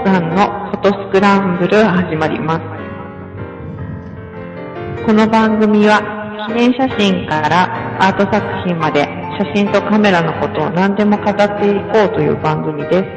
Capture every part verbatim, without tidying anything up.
さんのフォトスクランブル始まります。この番組は記念写真からアート作品まで写真とカメラのことを何でも語っていこうという番組です。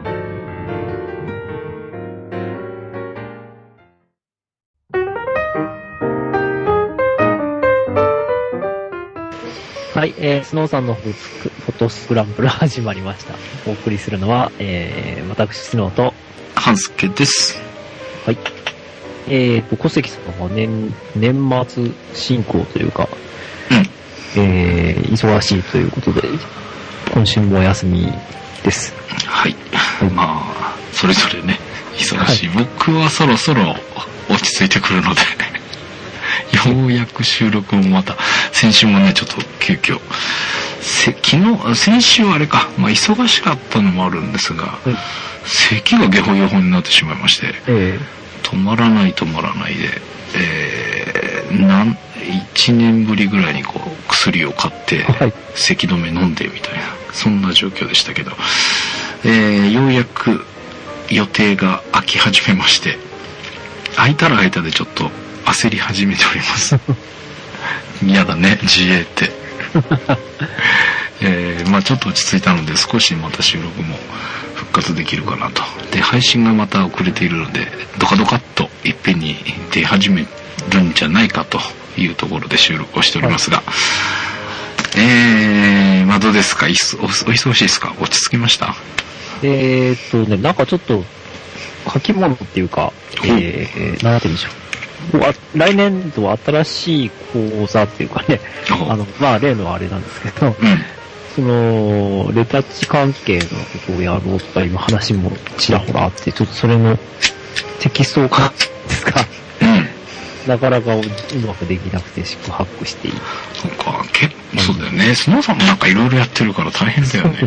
はい、えー、スノーさんのフォトスクランブル始まりました。お送りするのは、えー、私、スノーと、 ハンスケです。 はい。えーと、小関さんは年、年末進行というか、 うん。 えー、忙しいということで、今週もお休みです。 はい。はい、まあ、それぞれね、忙しい。はい、僕はそろそろ落ち着いてくるので、ようやく収録もまた、先週もね、ちょっと急遽、せ昨日、先週あれか、まあ忙しかったのもあるんですが、はい、咳がゲホゲホになってしまいまして、えー、止まらない止まらないで、えー、なん、一年ぶりぐらいにこう、薬を買って、はい、咳止め飲んでみたいな、そんな状況でしたけど、えー、ようやく予定が空き始めまして、空いたら空いたでちょっと、焦り始めております嫌だね自衛ってえー、まあちょっと落ち着いたので少しまた収録も復活できるかなと。で配信がまた遅れているのでドカドカっといっぺんに出始めるんじゃないかというところで収録をしておりますが、はい、えー、まあどうですか、お忙しいですか、落ち着きました？ えーっとね、なんかちょっと書き物っていうか、えー、なんて言うんでしょう、来年度は新しい講座っていうかね、あの、まあ例のあれなんですけど、うん、その、レタッチ関係のことをやろうとかいう話もちらほらあって、ちょっとそれのテキストを書くんですか、うん、なかなかうまくできなくて四苦八苦している。 そうか、結構そうだよね。スノーさんもなんかいろいろやってるから大変だよね。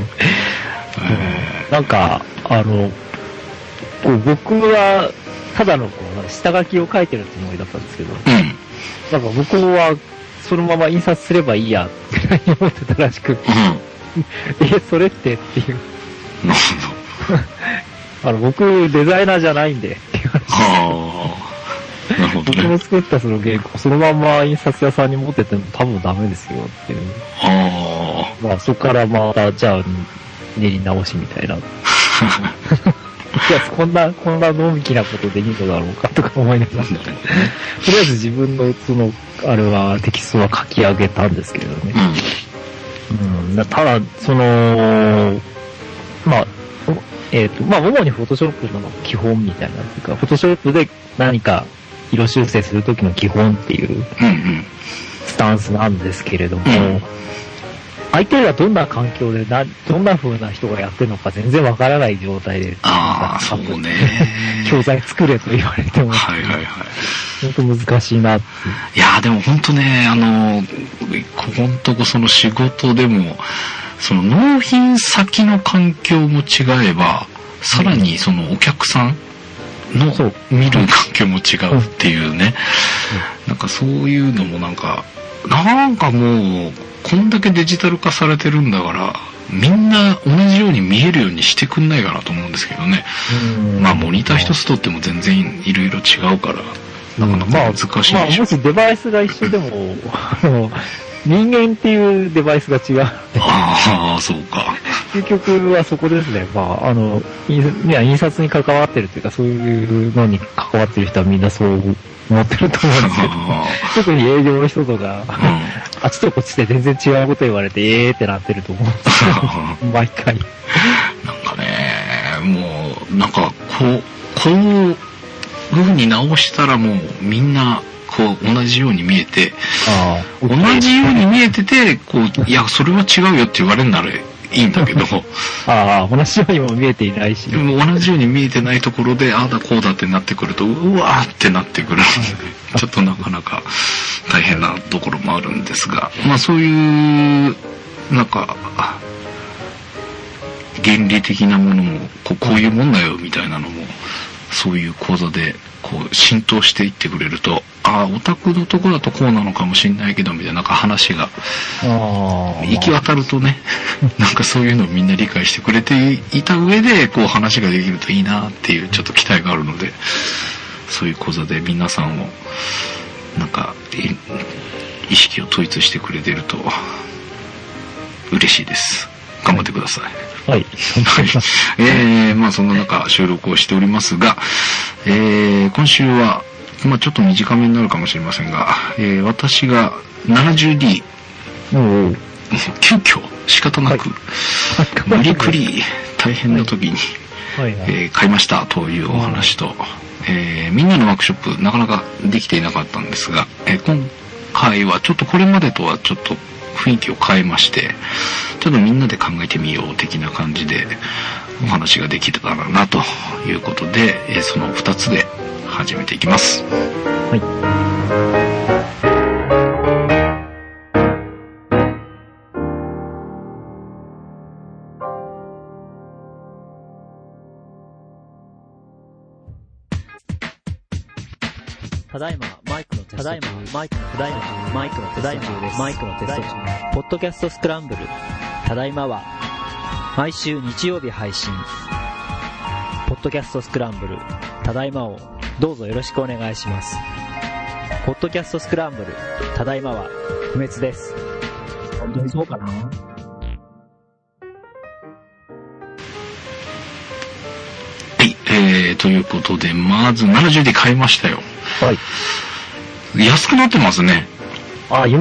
えー、なんか、あの、こう僕は、ただのこう下書きを書いてるつもりだったんですけど、うん、なんか向こうはそのまま印刷すればいいやって思ってたらしく、うん、え、それってっていう。 なるほど。 あの僕デザイナーじゃないんでっていう話。ああ。なるほどね。僕の作ったその原稿そのまま印刷屋さんに持ってても多分ダメですよっていう。ああ。まあそこからまたじゃあ練り直しみたいな。いや、こんな、こんなのんきなことでいいのだろうかとか思いながら、とりあえず自分の、その、あれは、テキストは書き上げたんですけれどね。うん。ただ、その、まあ、えっと、まあ、主にフォトショップの基本みたいな、というか、フォトショップで何か色修正するときの基本っていうスタンスなんですけれども、うん相手がどんな環境でな、どんな風な人がやってるのか全然わからない状態で。 ああ、そうね。 教材作れと言われても。はいはいはい。本当難しいなって。 いやーでも本当ね、あの、ここんとこその仕事でも、その納品先の環境も違えば、さらにそのお客さんの見る環境も違うっていうね。うん、なんかそういうのもなんか、なんかもう、こんだけデジタル化されてるんだからみんな同じように見えるようにしてくんないかなと思うんですけどね。まあモニター一つとっても全然いろいろ違うからなかなか難しいでしょ、 まあ、まあもしデバイスが一緒でも人間っていうデバイスが違う。 ああそうか。 究極はそこですね。まああのいや印刷に関わってるというかそういうのに関わってる人はみんなそう思ってると思うんですけど、特に営業の人とか、うん、あっちとこっちで全然違うこと言われてえーってなってると思うんですけど毎回なんかねもうなんかこうこういう風に直したらもうみんなこう同じように見えてあ同じように見えててこういやそれは違うよって言われるならいいんだけどああ同じようにも見えていないしでも同じように見えてないところでああだこうだってなってくるとうわーってなってくるのでちょっとなかなか大変なところもあるんですがまあそういうなんか原理的なものもこう、こういうもんだよみたいなのもそういう講座でこう浸透していってくれるとああ、オタクのとこだとこうなのかもしれないけど、みたいな、なんか話が、行き渡るとね、なんかそういうのをみんな理解してくれていた上で、こう話ができるといいなっていう、ちょっと期待があるので、そういう講座で皆さんを、なんか、意識を統一してくれてると、嬉しいです。頑張ってください。 はい。 えー、まあそんな中収録をしておりますが、えー、今週は、まあちょっと短めになるかもしれませんが、えー、私が ななじゅうディー、急遽仕方なく、はい、無理くり大変な時に、はいはいはい、えー、買いましたというお話と、えー、みんなのワークショップなかなかできていなかったんですが、えー、今回はちょっとこれまでとはちょっと雰囲気を変えまして、ちょっとみんなで考えてみよう的な感じでお話ができたらなということで、えー、そのふたつで始めていきます。はい。 ただいまマイクのテスト中。ただいまマイクのただいまマイクのただいまマイクのテスト中。ポッドキャストスクランブル。ただいまは毎週日曜日配信。ポッドキャストスクランブル。ただいまをどうぞよろしくお願いします。ポッドキャストスクランブル。ただいまは不滅です。 本当にそうかな？はい、えー、ということでまずななじゅうで買いましたよ。はい。安くなってますね。 あ、もう、うん、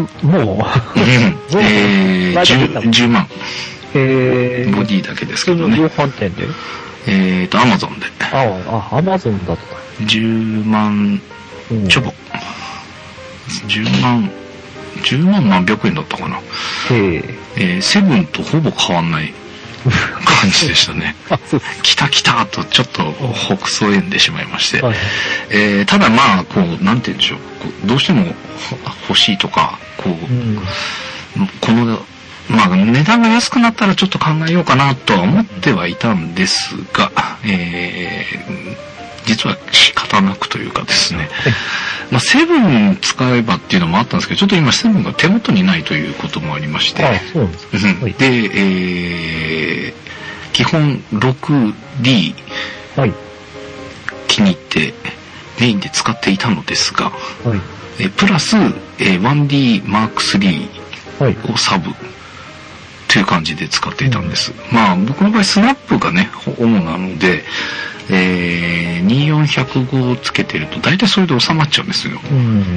えー、10, じゅうまん。 えー、 ボディだけですけどね。 量販店でえーと、アマゾンで。 ああ、アマゾンだとか。 じゅうまんちょぼ。じゅうまん、じゅうまん何百円だったかな。えー、セブンとほぼ変わんない感じでしたね。来た来たとちょっと北総縁でしまいまして。はい、えー、ただまあ、こう、なんて言うんでしょう。こうどうしても欲しいとか、こう、うん、この、まあ、値段が安くなったらちょっと考えようかなとは思ってはいたんですが、えー、実は仕方なくというかですね、まあ、セブン使えばっていうのもあったんですけど、ちょっと今セブンが手元にないということもありまして、 ああそうなんですか、 うん、で、えー、基本 ろくディー、はい、気に入ってメインで使っていたのですが、はい、えプラス、えー、ワンディーマークスリーをサブ、はいという感じで使っていたんです。うん、まあ僕の場合スナップがね主なので、えー、にせんよんひゃくごをつけてると大体それで収まっちゃうんですよ。うん、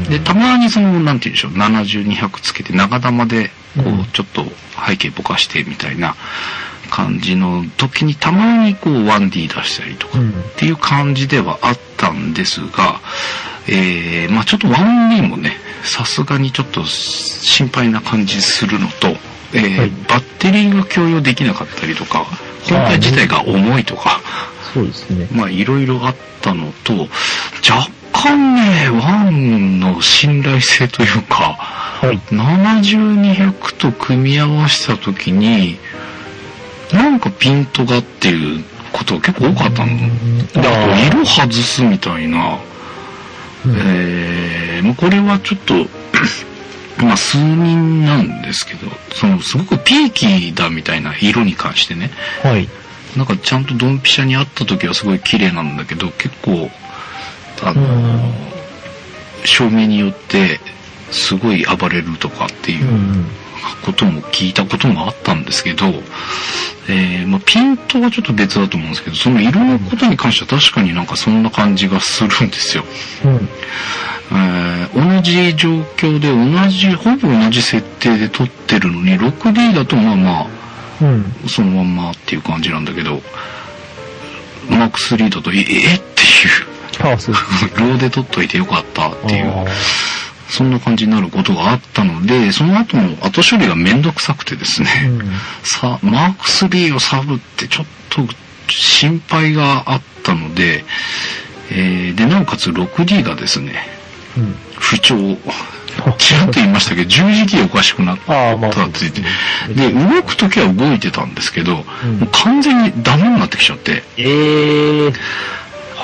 でたまにそのなんて言うんでしょうななじゅうにひゃくつけて長玉でこう、うん、ちょっと背景ぼかしてみたいな感じの時にたまにこう ワンディー 出したりとかっていう感じではあったんですが、えー、まあちょっと ワンディー もねさすがにちょっと心配な感じするのと。えーはい、バッテリーが共用できなかったりとか本体自体が重いとかそうですねまあいろいろあったのと若干ねワンの信頼性というか、はい、ななじゅうにひゃくと組み合わせた時になんかピントがっていうことが結構多かったのであと色外すみたいな、うんえー、これはちょっとまあ数人なんですけど、そのすごくピーキーだみたいな色に関してね。はい。なんかちゃんとドンピシャにあった時はすごい綺麗なんだけど、結構、あの、照明によってすごい暴れるとかっていうことも聞いたこともあったんですけど、えー、まあピントはちょっと別だと思うんですけど、その色のことに関しては確かになんかそんな感じがするんですよ。うんえー、同じ状況で同じほぼ同じ設定で撮ってるのに ろくディー だとまあまあ、うん、そのまんまっていう感じなんだけど マークスリー だとええっていうああそうローで撮っといてよかったっていうそんな感じになることがあったのでその後の後処理がめんどくさくてですね、うん、さマークスリーをサブってちょっと心配があったので、えー、でなおかつ ろくディー がですねうん、不調ちらっと言いましたけど十字キーおかしくなったって言ってで動くときは動いてたんですけど、うん、もう完全にダメになってきちゃってえー、は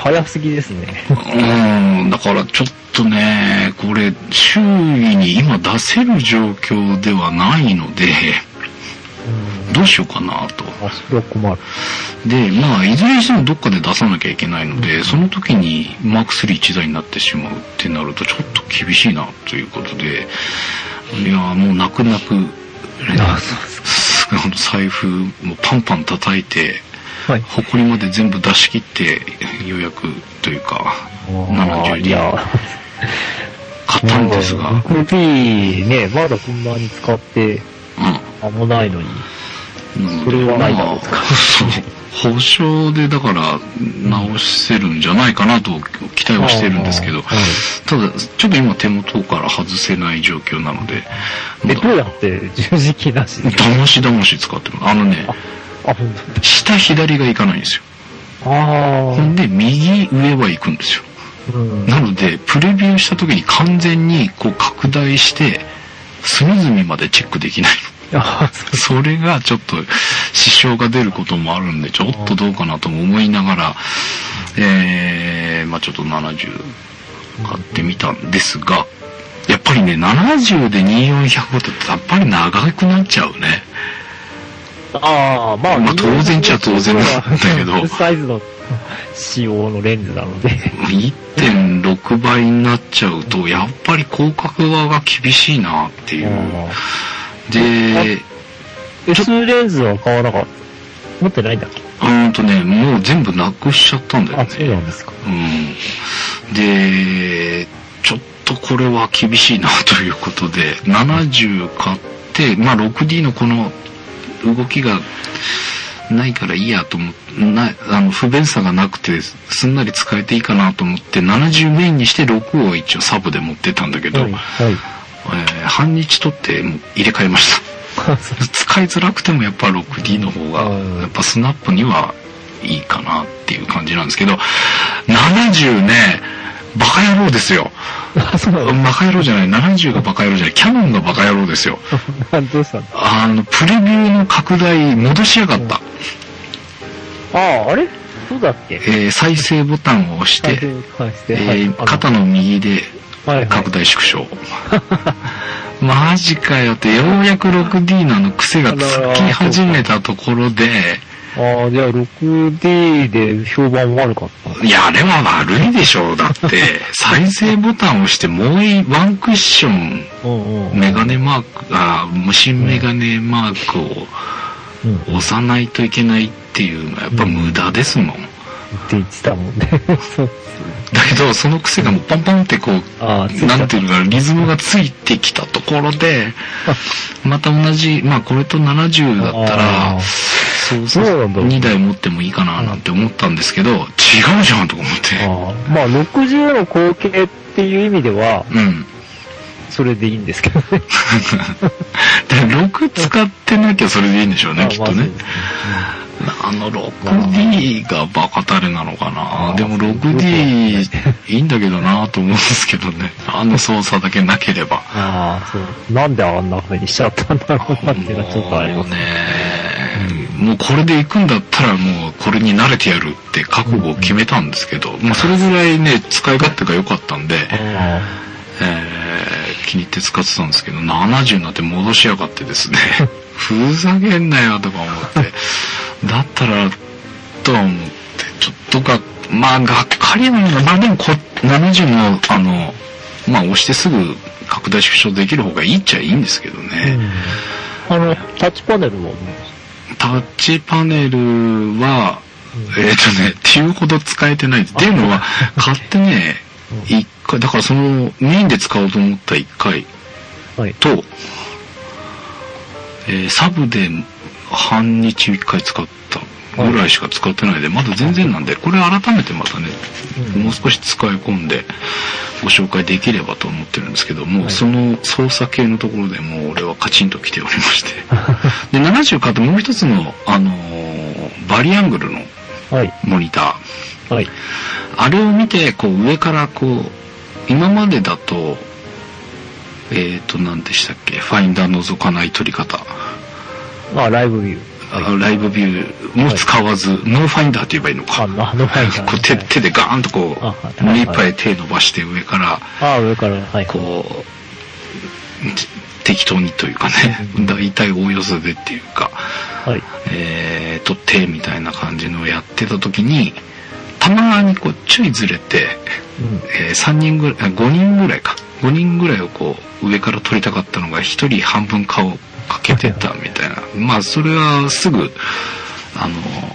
早すぎですね。 うん、だからちょっとね、これ、周囲に今出せる状況ではないので、うん、どうしようかなと。 あ、それは困る。 で、まあ、いずれにしてもどっかで出さなきゃいけないので、うん、その時にマークスリーいちだいになってしまうってなると、ちょっと厳しいな、ということで、いや、もう泣く泣く、ね、財布もパンパン叩いて、はい、埃まで全部出し切って予約というかななじゅうディー買ったんですが ろくディー ね、まだこんなに使って間もないのに、うん、それはないだろうとか、 そう保証でだから直せるんじゃないかなと期待はしてるんですけど、はい、ただちょっと今手元から外せない状況なので、 え、どうやって十字キーなしでだましだまし使ってるあのねあ、 下左が行かないんですよ。 ああ。 で、右上は行くんですよ。うん、なので、プレビューした時に完全にこう拡大して、隅々までチェックできないの。あそれがちょっと支障が出ることもあるんで、ちょっとどうかなとも思いながら、えー、まあちょっとななじゅう買ってみたんですが、やっぱりね、ななじゅうでにせんよんひゃくごってやっぱり長くなっちゃうね。 ああ、まあ、 まあ当然っちゃ当然なんだけど。 フルサイズの仕様のレンズなので。 いってんろく 倍になっちゃうと、やっぱり広角側が厳しいなっていう。で、 S レンズは買わなかった。持ってないんだっけ？ うんとね、もう全部なくしちゃったんだよね。 あ、そうなんですか。 うん。で、ちょっとこれは厳しいなということで、ななじゅう買って、まあ ろくディー のこの、動きがないからいいやと思ってなあの不便さがなくてすんなり使えていいかなと思ってななじゅうメインにしてろくを一応サブで持ってたんだけど、はいはい、えー、半日取ってもう入れ替えました使いづらくてもやっぱ ろくディー の方がやっぱスナップにはいいかなっていう感じなんですけど、ななじゅうねバカ野郎ですよ。バカ野郎じゃない、ななじゅうがバカ野郎じゃない、キャノンがバカ野郎ですよ。 どうしたの？ あの、プレビューの拡大戻しやがった。 うん、ああ、あれそうだっけ？ えー、再生ボタンを押して、えー、肩の右で拡大縮小。はいはい、マジかよって、ようやく ろくディー のあの癖がつき始めたところで、 ああ、じゃあ ろくディー で評判悪かった。 いや、あれは悪いでしょう。だって、再生ボタンを押してもうワンクッション、メガネマーク、あ、無心メガネマークを押さないといけないっていうのはやっぱ無駄ですもん。 って言ってたもんね。そうだけど、その癖がもうポンポンってこう、なんていうか、リズムがついてきたところで、また同じ、まあこれとななじゅうだったら、そうそうにだい持ってもいいかななんて思ったんですけど、違うじゃんとか思って。 あまあろくじゅうの後継っていう意味では、うん。それでいいんですけどね。 ろく使ってなきゃそれでいいんでしょうね、きっとね。あの ろくディー がバカタレなのかな。でも ろくディー いいんだけどなと思うんですけどね。あの操作だけなければ。 ああ、そう。なんであんな風にしちゃったんだろうなっていうのはちょっとありますね。 もうこれで行くんだったらもうこれに慣れてやるって覚悟を決めたんですけど、うん、まあそれぐらいね、使い勝手が良かったんで、えー、気に入って使ってたんですけど、ななじゅうになって戻しやがってですね、ふざけんなよとか思って、だったら、とは思って、ちょっとが、まあ、がっかりなのが、まあでもこ、ななじゅうの、あの、まあ押してすぐ拡大縮小できる方がいいっちゃいいんですけどね。 うん、あの、タッチパネルはタッチパネルは、うん、えっとね、っていうほど使えてない。っていうのは、買ってね、一回、だからその、メインで使おうと思った一回と、はい、えー、サブで半日一回使ったぐらいしか使ってないで、まだ全然なんで、これ改めてまたね、うん、もう少し使い込んでご紹介できればと思ってるんですけども、はい、その操作系のところでもう俺はカチンと来ておりまして。で、ななじゅう買ってもう一つの、あのー、バリアングルのモニター。はいはい、あれを見て、こう上からこう、今までだと、えっと、何でしたっけ、ファインダー覗かない撮り方。 あ、ライブビュライブビューも使わず、はい、ノーファインダーって言えばいいのか。 あ、ノーファインダー、ね。 こう手、手でガーンとこう、目いっぱい手伸ばして上から、 あ、上から、はい。 こう、適当にというかね、大体おおよそでっていうか、はい、えーと、手みたいな感じのをやってた時に、たまにこう、ちょいずれて、うんえー、さんにんぐらい、ごにんぐらいか。ごにんぐらいをこう、上から撮りたかったのが、ひとり半分顔かけてたみたいな。まあ、それはすぐ、あの、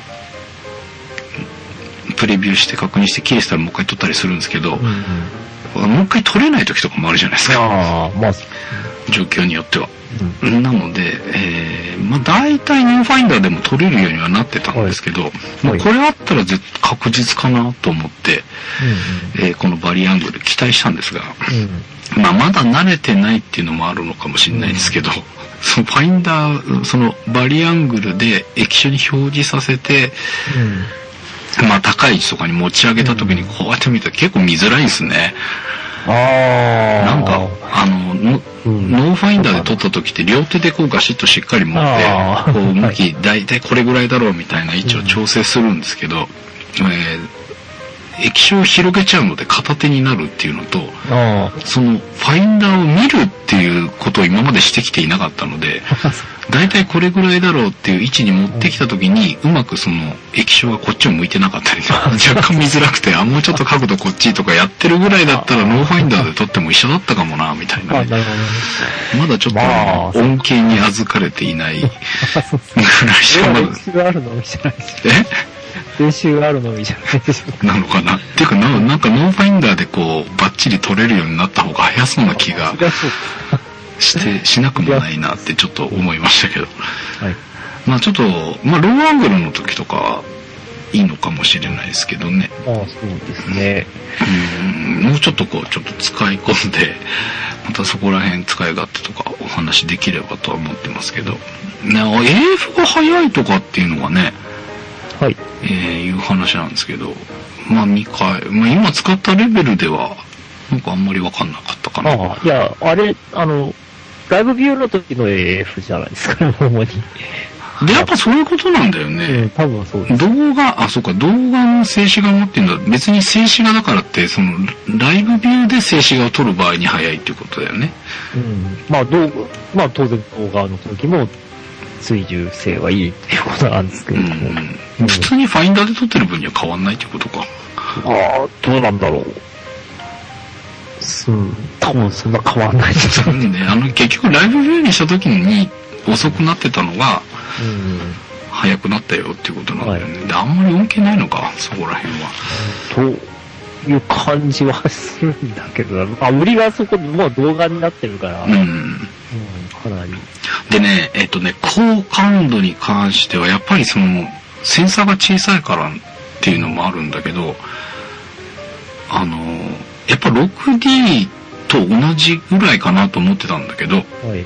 プレビューして確認して切れしたらもう一回撮ったりするんですけど、うんうん、もう一回撮れない時とかもあるじゃないですか。あまあ、状況によっては。うん、なので、えー、まあ大体ノーファインダーでも撮れるようにはなってたんですけど、はいまあ、これあったら絶確実かなと思って、うんうんえー、このバリアングル期待したんですが、うんまあまだ慣れてないっていうのもあるのかもしれないですけど、うん、そのファインダー、そのバリアングルで液晶に表示させて、うん、まあ高い位置とかに持ち上げた時にこうやって見たら結構見づらいですね。あなんか、あの、ノ、うん、ノーファインダーで撮った時って両手でこうガシッとしっかり持って、こう向き、だいたいこれぐらいだろうみたいな位置を調整するんですけど、うんえー、液晶を広げちゃうので片手になるっていうのと、そのファインダーを見るっていうことを今までしてきていなかったので、だいたいこれぐらいだろうっていう位置に持ってきた時に、うまくその液晶がこっちを向いてなかったり、若干見づらくて、あ、もうちょっと角度こっちとかやってるぐらいだったらノーファインダーで撮っても一緒だったかもな、みたいな、ね。まだちょっと恩恵に預かれていないぐらいしかまだ。 練習があるのみじゃないですか。え練習があるのみじゃないでしょうか。 なのかなっていうかな、なんかノーファインダーでこう、バッチリ撮れるようになった方が早そうな気が。して、しなくもないなってちょっと思いましたけど。はい。まあちょっと、まあローアングルの時とかいいのかもしれないですけどね。 ああ、そうですね。 うん、もうちょっとこう、ちょっと使い込んで、またそこら辺使い勝手とかお話できればとは思ってますけど。ね、エーエフ が早いとかっていうのはね、はい。えー、いう話なんですけど、まあ見返、まあ今使ったレベルでは、なんかあんまりわかんなかったかな。 ああ、いや、あれ、あの、ライブビューの時の エーエフ じゃないですかね、主に。 で、やっぱそういうことなんだよね。 うん、多分そうです。 動画、あ、そうか、動画の静止画もっていうのは別に静止画だからって、その、ライブビューで静止画を撮る場合に早いっていうことだよね。 うん。まあ、動画、まあ当然動画の時も追従性はいいっていうことなんですけども。うんうん、普通にファインダーで撮ってる分には変わんないっていうことか。 ああ、どうなんだろう。うん、多分そんな変わんないですよね。あの、結局ライブビューにした時に遅くなってたのが、うん、早くなったよっていうことなんだよね。はい、で、あんまり恩恵ないのか、そこら辺は。 という感じはするんだけど、あ、売りがそこもう動画になってるから。うん。うん、かなり。 でね、えっとね、高感度に関しては、やっぱりその、センサーが小さいからっていうのもあるんだけど、あの、やっぱ ろくディー と同じぐらいかなと思ってたんだけど、はい、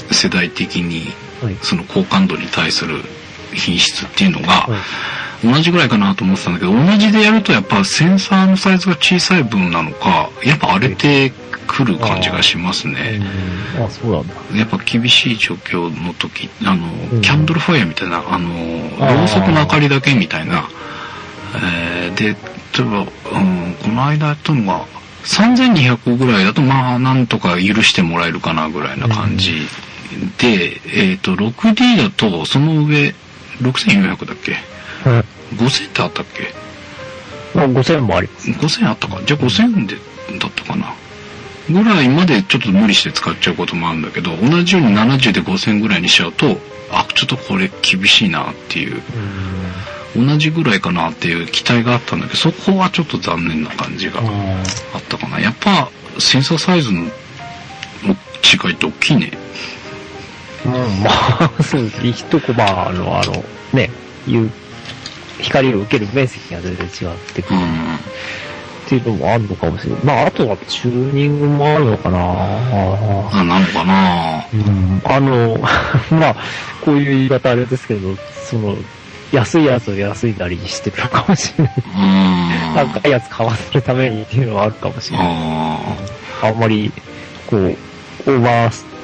世代的にその高感度に対する品質っていうのが同じぐらいかなと思ってたんだけど、同じでやるとやっぱセンサーのサイズが小さい分なのか、やっぱ荒れてくる感じがしますね。 ああ、そうなんだ。 やっぱ厳しい状況の時、あの、うん、キャンドルファイアみたいな、あの、ろうそくの明かりだけみたいな、えー、で、例えば、うん、この間やったのが、さんぜんにひゃくぐらいだと、まあ、なんとか許してもらえるかなぐらいな感じ。うん、で、えっと、ろくディー だと、その上、ろくせんよんひゃくだっけ、うん、ごせんってあったっけ、 まあ、ごせんもあります。 ごせんあったか。じゃあごせんで、だったかな。ぐらいまでちょっと無理して使っちゃうこともあるんだけど、同じようにななじゅうでごせんぐらいにしちゃうと、あ、ちょっとこれ厳しいなっていう。うん、同じぐらいかなっていう期待があったんだけど、そこはちょっと残念な感じがあったかな。やっぱセンサーサイズの違いって大きいね。 うん、まあそうです。一コマのあのね、いう光を受ける面積が全然違ってくる、うん、っていうのもあるのかもしれない。まああとはチューニングもあるのかな。 あ、なのかな。 うん、あのまあこういう言い方あれですけど、その安いやつを安いなりにしてるのかもしれない。うん。高いやつ買わせるためにっていうのはあるかもしれない。あ, あんまり、こう、オーバー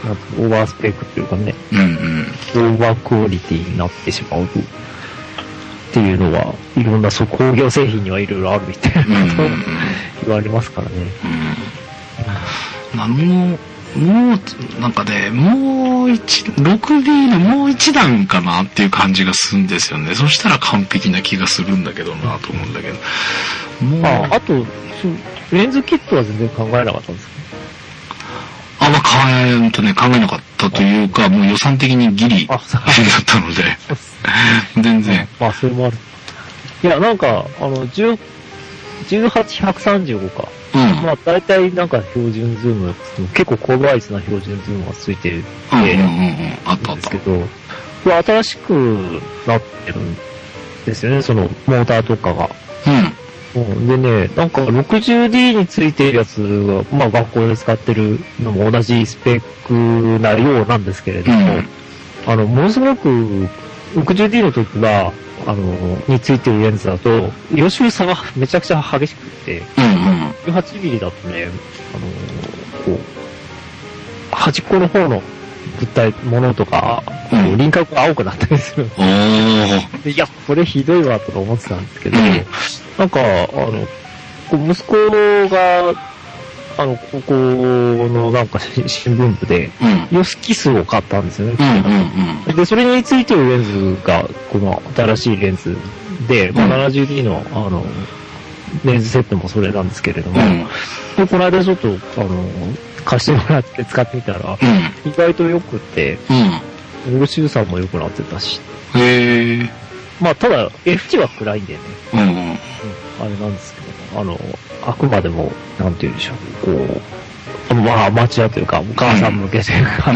オーバースペックっていうかね、 うんうん、 オーバークオリティになってしまうと。っていうのは、いろんなそう工業製品にはいろいろあるみたいなことを言われますからね。 うん、あの、もう、なんかね、もう一、ろくディー のもう一段かなっていう感じがするんですよね。そしたら完璧な気がするんだけどなと思うんだけど。もうあ、あと、レンズキットは全然考えなかったんですか？ あんま考え、とね、考えなかったというか、もう予算的にギリだったので、全然。 まあ、それもある。いや、なんか、あの、じゅう、じゅうはち、ひゃくさんじゅうごか。うん。まあ、大体なんか標準ズーム、結構高倍率な標準ズームがついてる。 うんうんうんうん。あったあった。 ですけど、これ新しくなってるんですよね、その、モーターとかが。うん。でね、なんか ろくじゅうディー についているやつが、まあ学校で使ってるのも同じスペックなようなんですけれども、うん、あの、ものすごく ろくじゅうディー の時は、あの、についてるレンズだと、色収差がめちゃくちゃ激しくて、うんうん、じゅうはちミリだとね、あの、こう、端っこの方の物体、ものとか、うん、輪郭が青くなったりする。でいや、これひどいわとか思ってたんですけど、うん、なんか、あの、息子が、あの、高校のなんか新聞部で、ヨスキスを買ったんですよね。うんうんうん、で、それについてるレンズが、この新しいレンズで、まあ、ななじゅうディー の、あの、レンズセットもそれなんですけれども、うん、でこの間ちょっと、あの、貸してもらって使ってみたら、うん、意外と良くて、うん、色収差も良くなってたし。へー。まあ、ただ、F 値は暗いんでね。うんうんうん、あれなんですけど、あの、あくまでも、なんて言うんでしょう、こう、まあ、アマチュアというか、お母さん向けというか、うん、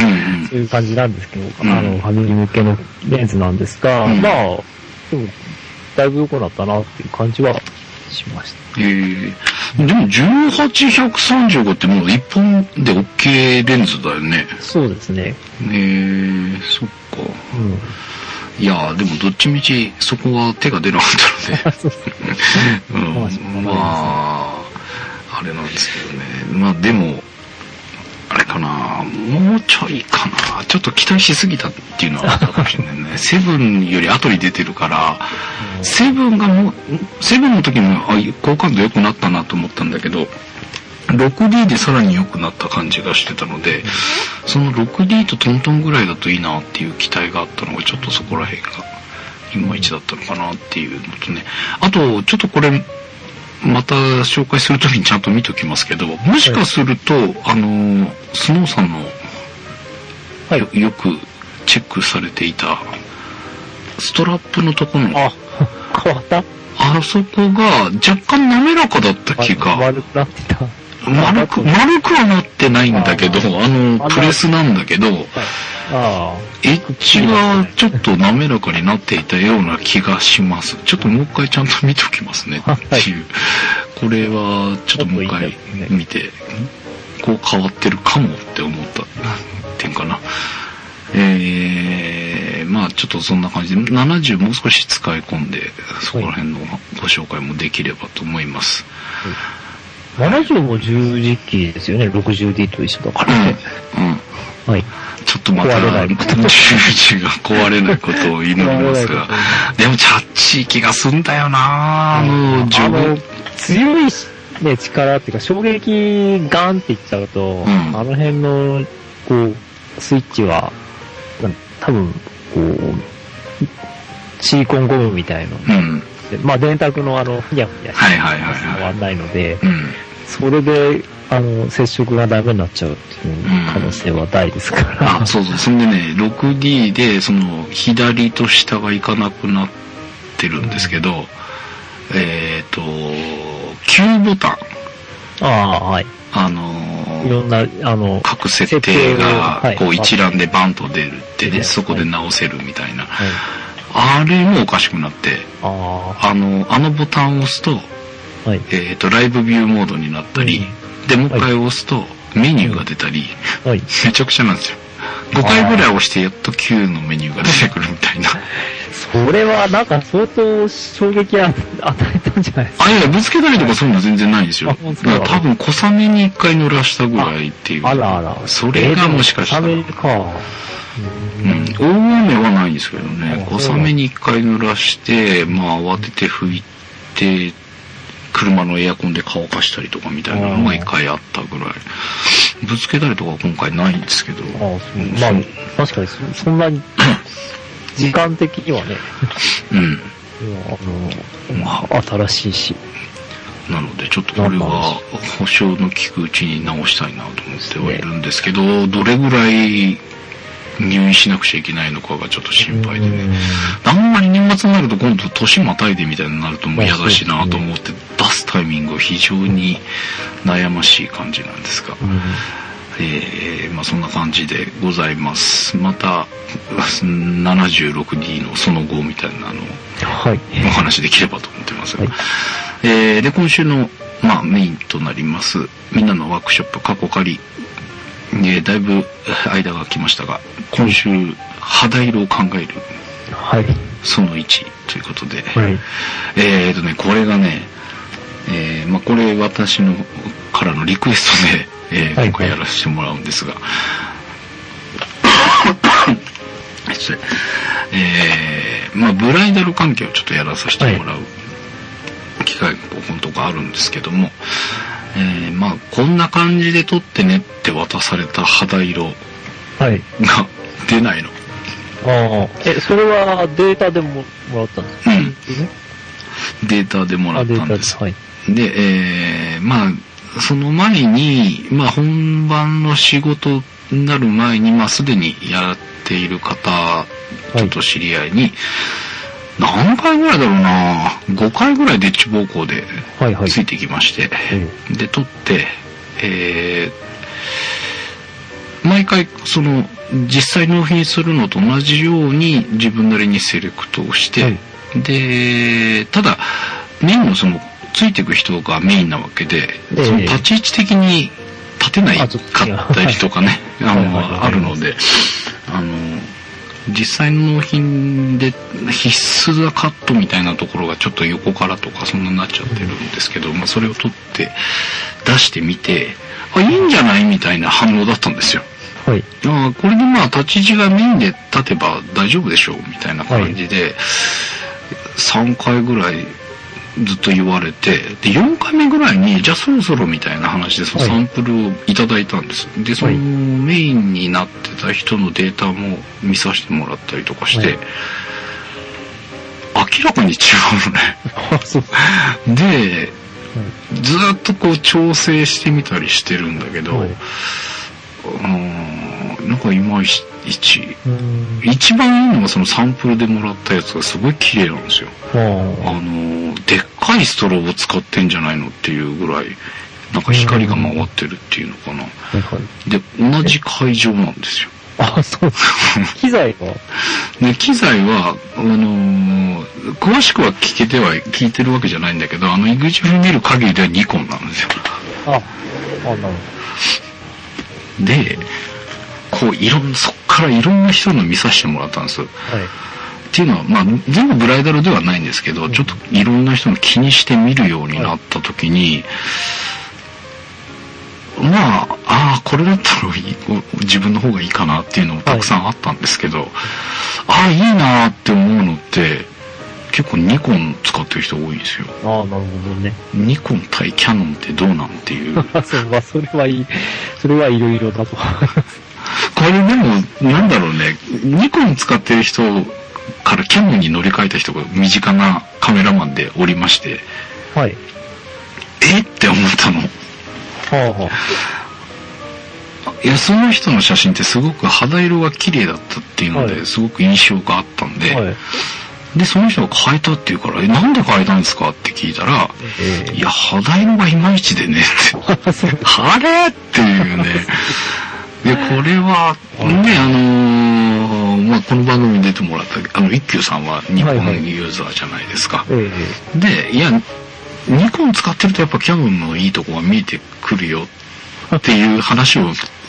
そういう感じなんですけど、うん、あの、ファミリー向けのレンズなんですが、うん、まあ、でも、だいぶ良くなったなっていう感じはしました。 へえ。でもじゅうはち、ひゃくさんじゅうごってもういっぽんで OK レンズだよね。 そうですね。へえ、そっか。うん。いやー、でもどっちみちそこは手が出なかったので。うん、まあ、あれなんですけどね。まあでも、あれかな、もうちょいかな。ちょっと期待しすぎたっていうのはあったかもしれないね。セブンより後に出てるから、セブンがもう、セブンの時もあ好感度良くなったなと思ったんだけど、ろくディー でさらに良くなった感じがしてたので、その ろくディー とトントンぐらいだといいなっていう期待があったのがちょっとそこら辺がいまいちだったのかなっていうのとね。あと、ちょっとこれ、また紹介するときにちゃんと見ときますけど、もしかすると、はい、あの、スノーさんの、はい、よ, よくチェックされていた、ストラップのところの、 あ、変わった？ あそこが若干滑らかだった気が。 丸くなってた。 丸く、丸くはなってないんだけど、あの、プレスなんだけど、はい、あエッジがちょっと滑らかになっていたような気がします。ちょっともう一回ちゃんと見ておきますねっていう。これはちょっともう一回見て、こう変わってるかもって思った点かな。えー、まあちょっとそんな感じで、ななじゅうもう少し使い込んで、そこら辺のご紹介もできればと思います。 はい、ななじゅうも十字キーですよね、ろくじゅうディー と一緒だからね。うん。うん、はい。 ちょっとまた、十字が壊れないことを祈りますが。でも、チャッチー気がすんだよなぁ。あの、 あの、強い、ね、力っていうか、衝撃ガンっていっちゃうと、うん、あの辺の、こう、スイッチは、多分、こう、シリコンゴムみたいな。うん、まあ、電卓のあの、ふにゃふにゃして変わんないので、それで、あの、接触がダメになっちゃうっていう可能性は大ですから。 うん、あ、そうそう。そんでね、ろくディー で、その、左と下がいかなくなってるんですけど、うん、えっと、きゅうボタン。 ああ、はい。 あのー、いろんな、あの、 各設定が、こう一覧でバンと出るってね、そこで直せるみたいな。はい、あれもおかしくなって、あ, あの、あのボタンを押すと、はい、えっと、ライブビューモードになったり、うん、で、もう一回押すと、メニューが出たり、はい、めちゃくちゃなんですよ。 ごかいぐらい押してやっときゅうのメニューが出てくるみたいな。 それはなんか相当衝撃与えたんじゃないですか。 あ、いや、ぶつけたりとかそういうの全然ないんですよ。だから多分小雨に一回濡らしたぐらいっていう。 あらあら。 それがもしかしたら。 小雨か。 うん、大雨はないんですけどね。小雨に一回濡らして、まあ慌てて拭いて、車のエアコンで乾かしたりとかみたいなのが一回あったぐらい。ぶつけたりとか今回ないんですけど。 ああ、そう。まあ、確かにそ、そんなに、時間的にはね。 うん。 あの、まあ、新しいし。 なので、ちょっとこれは、保証の効くうちに直したいなと思ってはいるんですけど、どれぐらい入院しなくちゃいけないのかがちょっと心配でね。あんまり年末になると今度年またいでみたいになるともう嫌だしなと思って出すタイミングが非常に悩ましい感じなんですが。えー、まあそんな感じでございます。また ななじゅうろくディー のその後みたいなのをお話できればと思ってますが、はい、えー、で今週のまあメインとなりますみんなのワークショップ過去仮、えー、だいぶ間が空きましたが、今週肌色を考える、はい、そのいちということで、はい、えーとねこれがね、えー、まあこれ私のからのリクエストでえー、今回やらせてもらうんですが、はいはい、えー、まあブライダル関係をちょっとやらさせてもらう機会が本当があるんですけども、えー、まあこんな感じで撮ってねって渡された肌色が出ないの。 ああ、え、それはデータでももらったんですか？うん。 データでもらったんです。はい、で、えー、まあその前に、まあ本番の仕事になる前に、まあすでにやっている方、ちょっと知り合いに、はい、何回ぐらいだろうな、ごかいぐらいデッチ暴行でついてきまして、はいはい、で、撮って、えー、毎回その実際納品するのと同じように自分なりにセレクトをして、はい、で、ただ、メインのその、ついていく人がメインなわけで、えー、その立ち位置的に立てないかったりとかね、あの、あるので、あの、実際の納品で必須なカットみたいなところがちょっと横からとかそんなになっちゃってるんですけど、まあそれを取って出してみて、あ、いいんじゃないみたいな反応だったんですよ。はい。あ、これでまあ立ち位置がメインで立てば大丈夫でしょうみたいな感じで、はい、さんかいぐらいずっと言われて、で、よんかいめぐらいに、じゃあそろそろみたいな話で、そのサンプルをいただいたんです。で、そのメインになってた人のデータも見させてもらったりとかして、はい、明らかに違うのね。で、ずっとこう調整してみたりしてるんだけど、はい、あのなんかいまいち、一番いいのがそのサンプルでもらったやつがすごい綺麗なんですよ。あのでっかいストローを使ってんじゃないのっていうぐらいなんか光が回ってるっていうのかな。で同じ会場なんですよ。 あ、そう機材はね、機材はあのー、詳しくは聞けては聞いてるわけじゃないんだけど、あの入り口を見る限りではニコンなんですよ。あ、あ、なるほど。でこういろんなそっからいろんな人の見させてもらったんです。はい、っていうのはまあ全部ブライダルではないんですけど、うん、ちょっといろんな人の気にして見るようになった時に、はい、まあああこれだったらいい自分の方がいいかなっていうのもたくさんあったんですけど、はい、ああいいなって思うのって結構ニコン使ってる人多いんですよ。 ああ、なるほどね。 ニコン対キャノンってどうなんていう。 そう、まあそれはいい、それはいろいろだと思います。 これでもなんだろうね、ニコン使ってる人からキャノンに乗り換えた人が身近なカメラマンでおりまして、はい。えって思ったの。はあはあ。いや、その人の写真ってすごく肌色が綺麗だったっていうので、はい、すごく印象があったんで、はい、でその人が変えたっていうから「えなんで変えたんですか?」って聞いたら「えー、いや肌色がいまいちでね」って「あれ?」っていうね。でこれはね、あのー、まあこの番組に出てもらったあの一休さんはニコンユーザーじゃないですか。はいはい、でいやニコン使ってるとやっぱキャノンのいいとこが見えてくるよっていう話を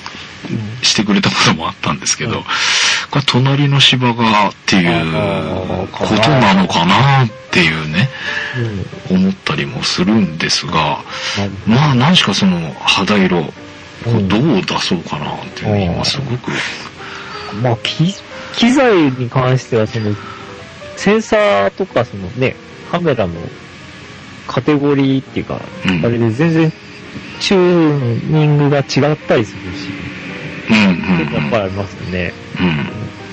してくれたこともあったんですけど、うん、これ隣の芝がっていうことなのかなっていうね、うん、思ったりもするんですが、うん、まあ何しかその肌色、こうどう出そうかなっていうの今すごく、 うん、まあ機材に関してはそのセンサーとかそのねカメラのカテゴリーっていうか、うん、あれで全然チューニングが違ったりするし、 うんうんうん、 やっぱりありますよね、 うん、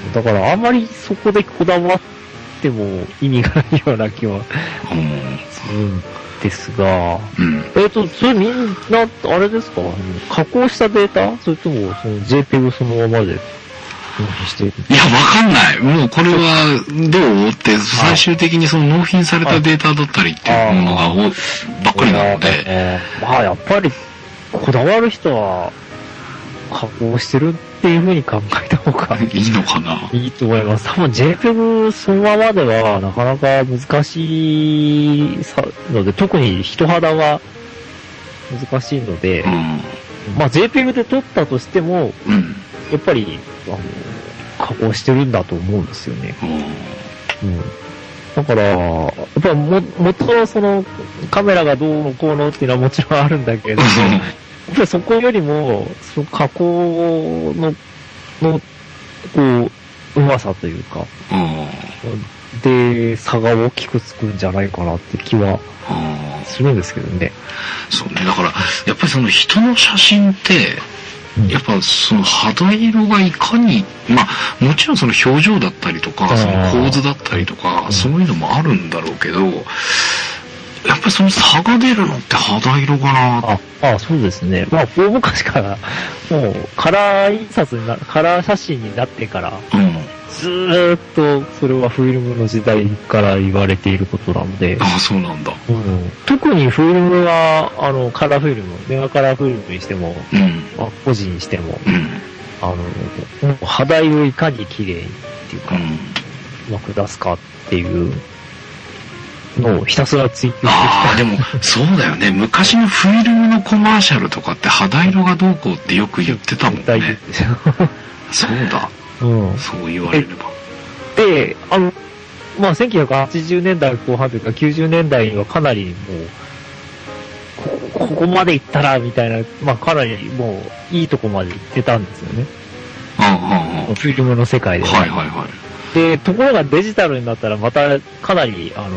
だからあんまりそこでこだわっても意味がないような気はするんですが、 うん、 えっとそれみんなあれですか、加工したデータそれともその JPEG そのままでしている？ いや、わかんない。もうこれはどうって最終的にその納品されたデータだったりっていうものがばっかりなので、 まあやっぱりこだわる人は加工してるっていう風に考えた方がいいのかな。 いいと思います。多分 JPEG そのままではなかなか難しいので、特に人肌は難しいので、 うん、 まあ JPEG で撮ったとしても、 うん、 やっぱりあの加工してるんだと思うんですよね。うん、だからやっぱりも元のそのカメラがどうのこうのっていうのはもちろんあるんだけれども、やっぱりそこよりもその加工ののこううまさというか、 うん、 で差が大きくつくんじゃないかなって気はするんですけどね。 そうね。だからやっぱりその人の写真ってやっぱその肌色がいかに、まあもちろんその表情だったりとか、その構図だったりとか、そういうのもあるんだろうけど、やっぱりその差が出るのって肌色かな。 あ、あ、そうですね。まあ大昔からもうカラー印刷にな、カラー写真になってから、 うん、 ずーっとそれはフィルムの時代から言われていることなので。 ああ、そうなんだ。 うん、特にフィルムはあのカラーフィルム、メガカラーフィルムにしても、 うん、 まあ、個人にしても、 うん、 あの肌色をいかに綺麗にっていうか、うん、うまく出すかっていうのをひたすら追求してきた。 ああ、でもそうだよね。昔のフィルムのコマーシャルとかって肌色がどうこうってよく言ってたもんね。そうだ。うん、そう言われれば。 で、あの、まあ、せんきゅうひゃくはちじゅうねんだいこう半というかきゅうじゅうねんだいにはかなりもう、こ, ここまで行ったらみたいな、まあ、かなりもういいとこまで行ってたんですよね。 うんうんうん、 フィルムの世界では。 はいはいはい。 で、ところがデジタルになったらまたかなり、あのー、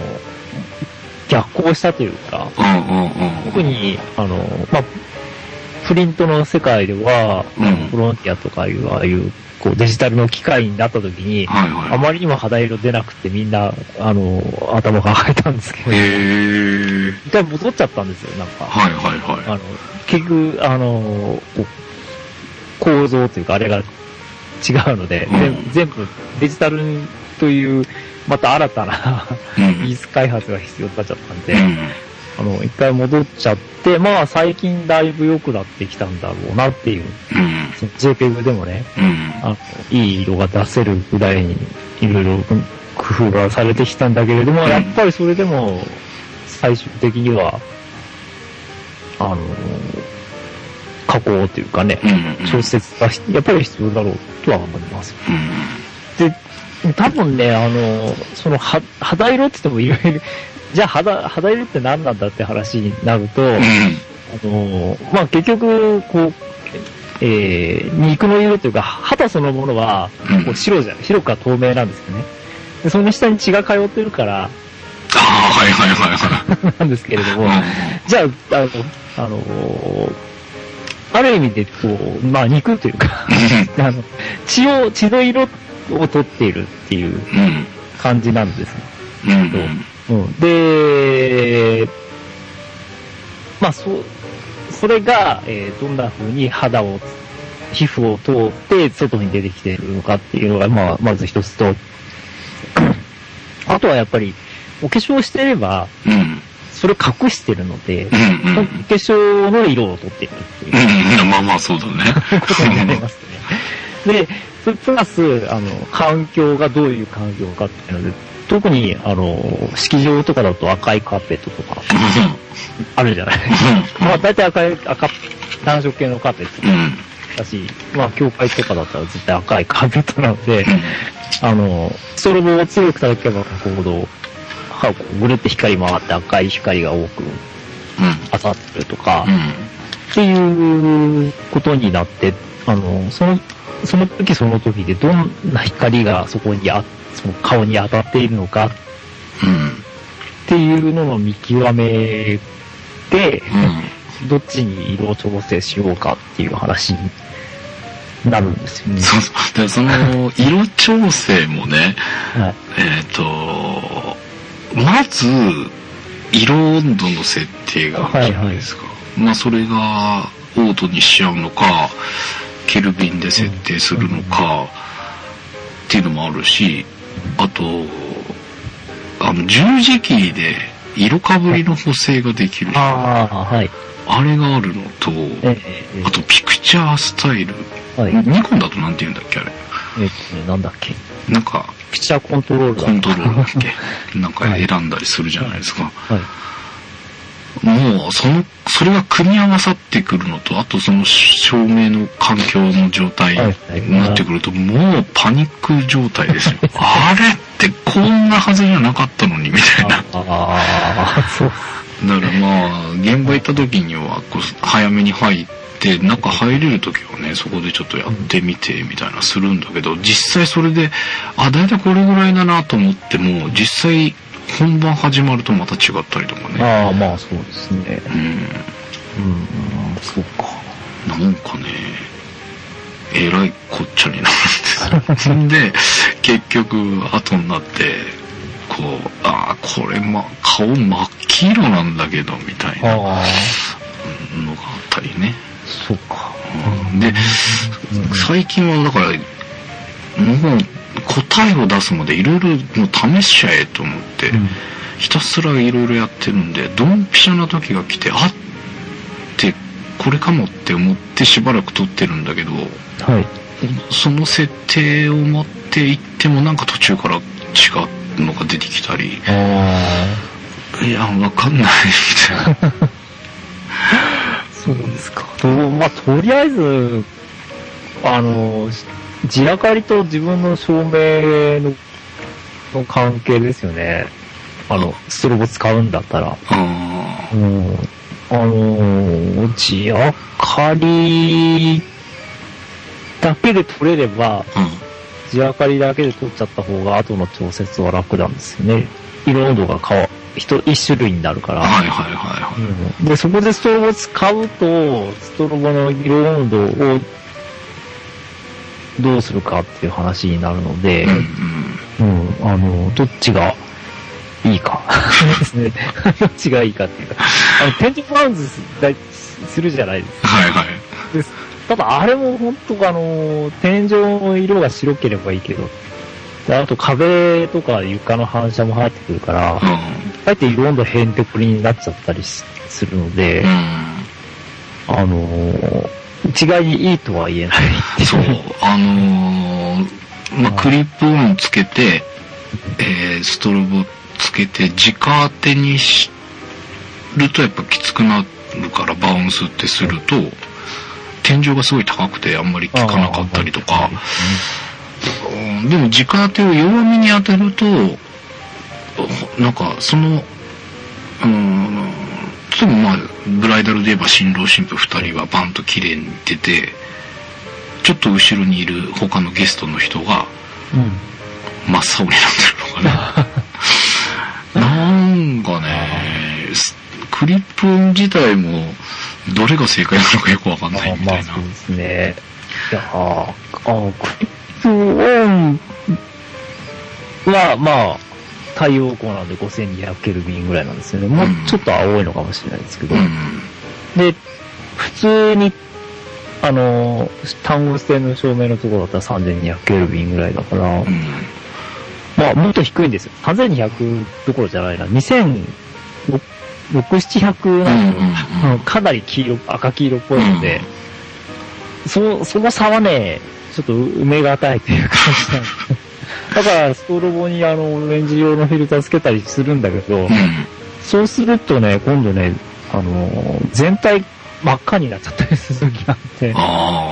逆行したというか、 うんうんうん、 特に、あのー、まあ、プリントの世界では、うん、フロンティアとかいう、ああいう、こうデジタルの機械になった時に、 はいはい、 あまりにも肌色出なくてみんな、あの、頭が抱えたんですけど、 へー。 一回戻っちゃったんですよ、なんか。 はいはいはい。 あの、結局、あの、構造というかあれが違うので、うん、全部デジタルという、また新たな技術開発が必要になっちゃったんで、うんあの、一回戻っちゃって、まあ最近だいぶ良くなってきたんだろうなっていう。 うん、 JPEG でもね、 うん、 あの、いい色が出せるぐらいにいろいろ工夫がされてきたんだけれども、うん、やっぱりそれでも最終的には、あの、加工というかね、 うん、 調節がやっぱり必要だろうとは思います。 うん、 で、多分ね、あの、そのは肌色って言ってもいろいろ、じゃあ肌、肌色って何なんだって話になると、うん、あの、まあ、結局、こう、えー、肉の色というか、肌そのものは、こう白じゃ、うん、白か透明なんですよね。で、その下に血が通ってるから、ああ、はいはいはいはい。 なんですけれども、うん、じゃあ、あの、あの、ある意味で、こう、まあ、肉というか、あの、血を、血の色を取っているっていう感じなんですよ。 うんうんうん、で、まあ、そ、それが、えー、どんな風に肌を、皮膚を通って外に出てきているのかっていうのが、まあ、まず一つと、あとはやっぱり、お化粧してれば、 うん、 それを隠してるので、 うんうん、 お化粧の色を取っているっていう。 うん、まあまあそうだね。 ことになりますね。で、それプラス、あの、環境がどういう環境かっていうので、特に、あの、式場とかだと赤いカーペットとか、あるじゃない。まあ、大体赤い、赤、暖色系のカーペット。 うん、 だし、まあ、教会とかだったら絶対赤いカーペットなので、あの、ストロボを強く叩けば叩くほど、こうぐるって光回って赤い光が多く当たってるとか、うん、っていうことになって、あの、その、その時その時でどんな光がそこにあ、その顔に当たっているのか、うん、っていうのの見極めで、うん、どっちに色を調整しようかっていう話になるんですよね。 そうそう。で、その、色調整もね、はい、えっと、まず、色温度の設定があるじゃないですか。はいはい、まあ、それが、オートにしちゃうのか、ケルビンで設定するのか、っていうのもあるし、あと、あの、十字キーで色かぶりの補正ができるじゃん。 ああ、はい。 あれがあるのと、あと、ピクチャースタイル。はい、ニコンだとなんて言うんだっけ、あれ。 えっとね、なんだっけ。 なんか、 ピクチャーコントロールだ。 コントロールだっけ。なんか選んだりするじゃないですか。はいはいもう、その、それが組み合わさってくるのと、あとその照明の環境の状態になってくると、もうパニック状態ですよ。あれってこんなはずじゃなかったのに、みたいな。ああ、そう。だからまあ、現場行った時には、こう、早めに入って、中入れる時はね、そこでちょっとやってみて、みたいなするんだけど、実際それで、あ、だいたいこれぐらいだなと思っても、実際、本番始まるとまた違ったりとかね。 ああ、まあそうですね。うん。うん、そうか。 なんかね、えらいこっちゃになるんですよ。で、結局、後になって、こう、ああ、これ、ま、顔真っ黄色なんだけど、みたいなのがあったりね。 そうか。 うん、で、うん、最近はだから、もう、答えを出すまでいろいろ試しちゃえと思って、うん、ひたすらいろいろやってるんで、ドンピシャな時が来て、あってこれかもって思ってしばらく撮ってるんだけど、はい、その設定を持っていってもなんか途中から違うのが出てきたり、あいやわかんないみたいな。 そうですか。とまあとりあえずあの。地明かりと自分の照明 の, の関係ですよね。あの、ストロボ使うんだったら。うん、あの、地明かりだけで撮れれば、うん、地明かりだけで撮っちゃった方が後の調節は楽なんですよね。色温度が変わ、一、一種類になるから。 はいはいはいはい、 うん。で、そこでストロボ使うと、ストロボの色温度をどうするかっていう話になるので、うん、うん、あの、どっちがいいか。ですね。どっちがいいかっていうか。あの、天井バウンズするじゃないですか。 はいはい。 でただ、あれも本当あの、天井の色が白ければいいけど、であと壁とか床の反射も入ってくるから、うん、あえて色温度変テクリになっちゃったりするので、うん、あの、一概にいいとは言えない。 そう、あのー、まあ、クリップオンつけて、えー、ストロボつけて、直当てにするとやっぱきつくなるからバウンスってすると、天井がすごい高くてあんまり効かなかったりとか、うん、でも直当てを弱めに当てると、なんかその、うん、でもまあ、ブライダルで言えば新郎新婦二人はバンと綺麗に出て、ちょっと後ろにいる他のゲストの人が、真っ青になってるのかな。なんかね、クリップオン自体も、どれが正解なのかよくわかんないみたいな。 まあそうですね。いやああ、クリップオンは、まあ、太陽光なんでごせんにひゃくケルビンぐらいなんですよね。もうちょっと青いのかもしれないですけど。うん、で、普通に、あの、タングステンの照明のところだったらさんぜんにひゃくケルビンぐらいだから、うん、まあもっと低いんですよ。さんぜんにひゃくどころじゃないな。にせんろく、ななひゃくなんで、うんうん、かなり黄色、赤黄色っぽいので、うん、そ、その差はね、ちょっと埋めがたいという感じなんです。だから、ストロボにあの、オレンジ用のフィルターつけたりするんだけど、うん、そうするとね、今度ね、あの、全体真っ赤になっちゃったりする時があって、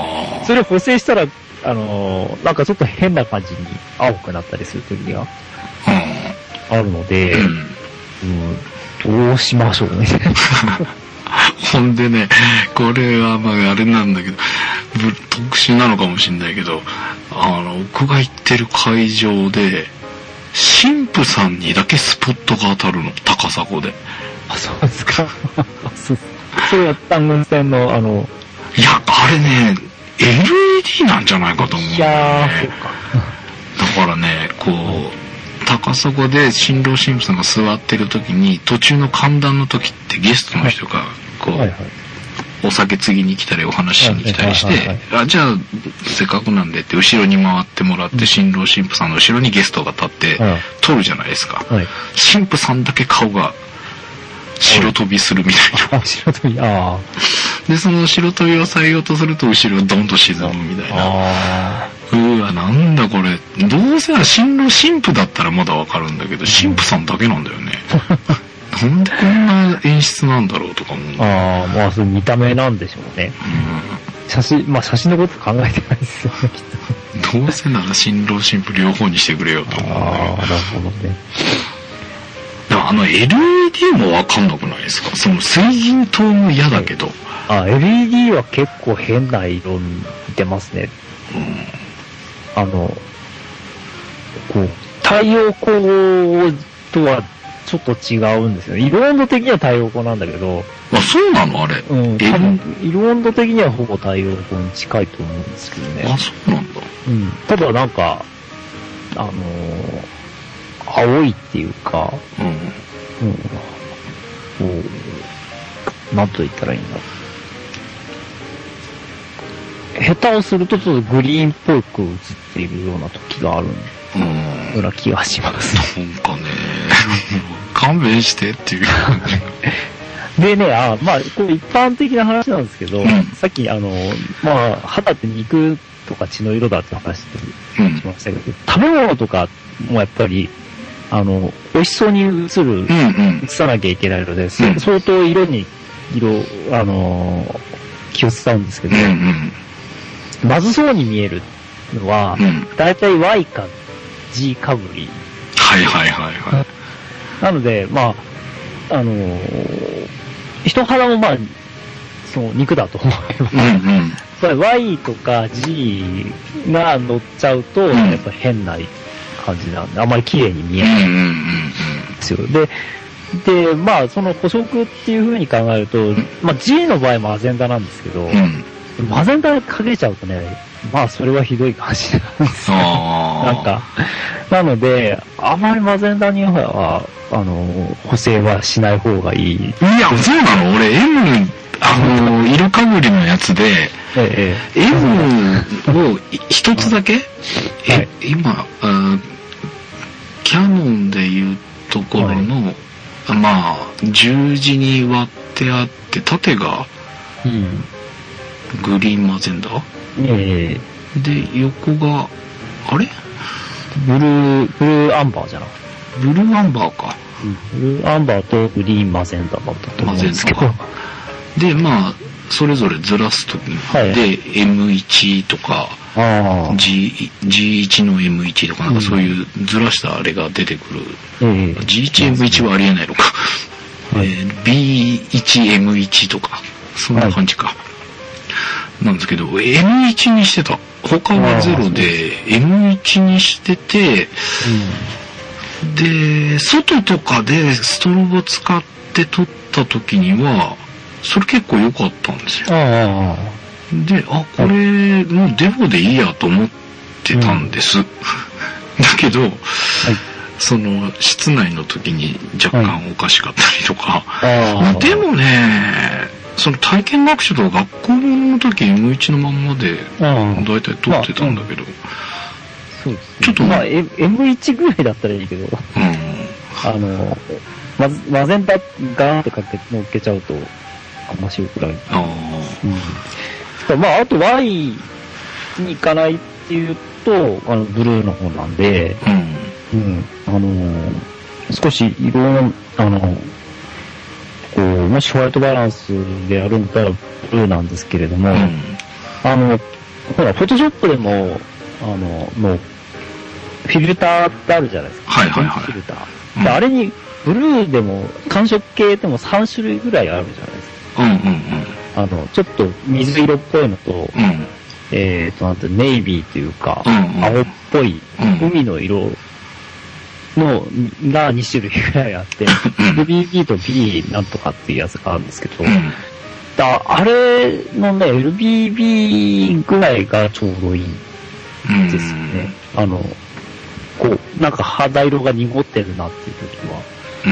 それを補正したら、あのー、なんかちょっと変な感じに青くなったりする時があるので、うん、うん、どうしましょうね。 ほんでね、これはまああれなんだけど、特殊なのかもしれないけど、あの、僕が行ってる会場で、神父さんにだけスポットが当たるの、高砂で。 あ、そうですか。それは単軍線の、あの、 いや、あれね、エルイーディー なんじゃないかと思う、ね。いやー、そうか。だからね、こう、高砂で新郎神父さんが座ってる時に、途中の歓談の時ってゲストの人が、こう、はいはいはい、お酒継ぎに来たりお話しに来たりして、あ、じゃあ、せっかくなんでって後ろに回ってもらって、うん、新郎神父さんの後ろにゲストが立って、撮るじゃないですか。はい、神父さんだけ顔が白飛びするみたいな。 あ、白飛び、ああ。 で、その白飛びをされようとすると後ろがドンと沈むみたいな。あうわ、なんだこれ。どうせなら新郎神父だったらまだわかるんだけど、神父さんだけなんだよね。なんでこんな演出なんだろうとか思う。 ああ、まあ、それ見た目なんでしょうね。うん、写真、まあ写真のこと考えてないですよね、きっと。どうせなら新郎新婦両方にしてくれよと思う。ああ、なるほどね。 でもあの エルイーディー もわかんなくないですか？その水銀灯も嫌だけど。 あ、エルイーディー は結構変な色に出ますね。うん、あの、こう、太陽光とはちょっと違うんですよね。色温度的には太陽光なんだけど。 あ、そうなのあれ。 うん。多分色温度的にはほぼ太陽光に近いと思うんですけどね。 あ、そうなんだ。 うん。ただなんか、あのー、青いっていうか、うん。うん。こう、なんと言ったらいいんだ。下手をするとちょっとグリーンっぽく映っているような時があるような気がします。 なんかね、勘弁してっていう。 でね、あ、まあ、これ一般的な話なんですけど、うん、さっきあの、まあ、肌って肉とか血の色だって話しましたけど、うん、食べ物とかもやっぱり、あの、美味しそうに映る、うんうん、映さなきゃいけないので、うん、相当色に、色、あの、気を使うんですけど、うんうん、まずそうに見えるのは、うん、だいたい Y か G かぶり。 はいはいはいはい。 なので、まあ、あのー、人肌もまあ、その肉だと思えば、うんうん、Y とか G が乗っちゃうと、うん、やっぱ変な感じなんで、あんまり綺麗に見えないんですよ。で、で、まあ、その補色っていう風に考えると、まあ G の場合マゼンダなんですけど、うんマゼンダかけちゃうとね、まあそれはひどい感じなんですよ。なんか、なので、あまりマゼンダには、あの、補正はしない方がいい。いや、そうなの俺 M、あの、色かぶりのやつで、ええ、M を一つだけ、え、はい、今あ、キャノンでいうところの、はい、まあ、十字に割ってあって、縦が、うんグリーンマゼンダーええー、で、横が、あれブルー、ブルーアンバーじゃなブルーアンバーか。 うん、ブルーアンバーとグリーンマゼンダーだったと思うんですけど。 で、まあ、それぞれずらすときに、はい、で、エムワン とか、G、ジーワン の エムワン とか、なんかそういうずらしたあれが出てくる。うん、ジーワン、エムワン はありえないのか。はい、えー、ビーワン、エムワン とか、そんな感じか。はいなんですけど、エムワン にしてた。他はゼロで、エムワン にしてて、うん、で、外とかでストロボ使って撮った時には、それ結構良かったんですよ。あで、あ、これ、もうデフォでいいやと思ってたんです。うん、だけど、はい、その、室内の時に若干おかしかったりとか。はい、でもね、その体験学習とか学校の時 エムワン のまんまで大体撮ってたんだけど、まあうん、そうですね、ちょっとまあ エムワン ぐらいだったらいいけど、うん、あのまマゼンダガーンってかけ乗っけちゃうとあんましよくない。あ、うん、まああと Y に行かないっていうとあのブルーの方なんで、うんうん、あのー、少し色のあのこうもしホワイトバランスでやるんだったらブルーなんですけれども、うん、あのほら、フォトショップでも、あの、もう、フィルターってあるじゃないですか。 はいはいはい。 フィルター。うん、あれに、ブルーでも、寒色系でもさん種類ぐらいあるじゃないですか。 うんうんうん。 あの、ちょっと水色っぽいのと、うん、えっと、なんて、ネイビーというか、うんうん、青っぽい、海の色の、がに種類ぐらいあって、エルビービー と B なんとかっていうやつがあるんですけど、うん、だあれのね、エルビービー ぐらいがちょうどいいんですよね。うん、あの、こう、なんか肌色が濁ってるなっていう時は、うん、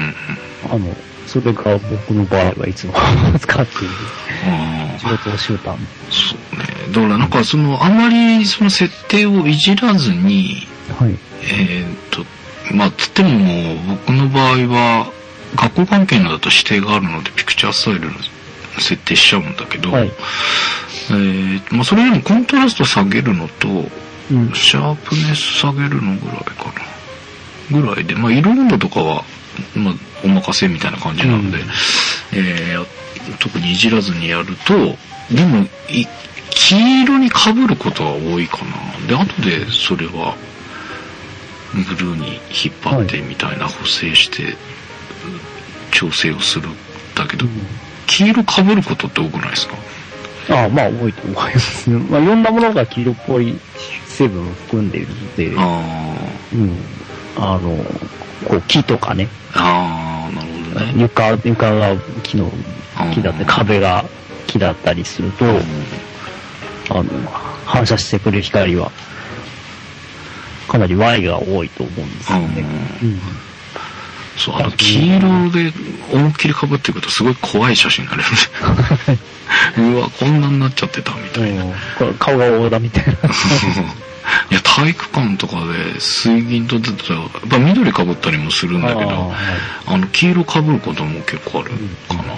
あの、それが僕の場合はいつも使っている仕事を習慣。 そうね。だからなんかその、あまりその設定をいじらずに、はい、えー、っと、まあ、つっても僕の場合は、学校関係のだと指定があるので、ピクチャースタイルの設定しちゃうんだけど、はい、えー、まあ、それよりもコントラスト下げるのと、うん、シャープネス下げるのぐらいかな。ぐらいで、まあ、色温度とかは、まあ、お任せみたいな感じなんで、うん、えー、特にいじらずにやると、でも、黄色に被ることは多いかな。で、後でそれは、ブルーに引っ張ってみたいな補正して、調整をするんだけど、うん、黄色被ることって多くないですか？ ああ、まあ多いと思いますね。まあいろんなものが黄色っぽい成分を含んでいるので、あうん、あの、こう木とかね。ああ、なるほどね。床、床が木の、木だって壁が木だったりすると、あの、反射してくる光は、かなり Y が多いと思うんですよね。うん、 そう、あの、黄色で思いっきり被っていくとすごい怖い写真になれるね。うわ、こんなになっちゃってたみたいな。 これ顔が大田みたいな。 いや、体育館とかで水銀と出たら、やっぱ緑被ったりもするんだけど、あ、はい、あの、黄色被ることも結構あるかな。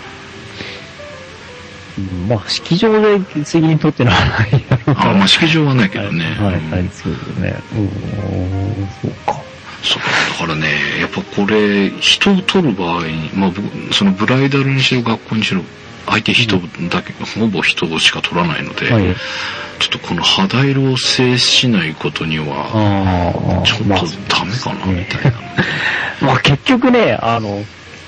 うん、まあ、式場で水銀取ってのはないだろうから。 あ、まあ、式場はないけどね。 はい、ないですけどね。うん、そうか。 そう、だからね、やっぱこれ、人を取る場合に、まあ、そのブライダルにしろ学校にしろ、相手人だけ、うん、ほぼ人しか取らないので、はい、ちょっとこの肌色を制しないことには、ちょっとダメかな、みたいな。 まあ、結局ね、あの、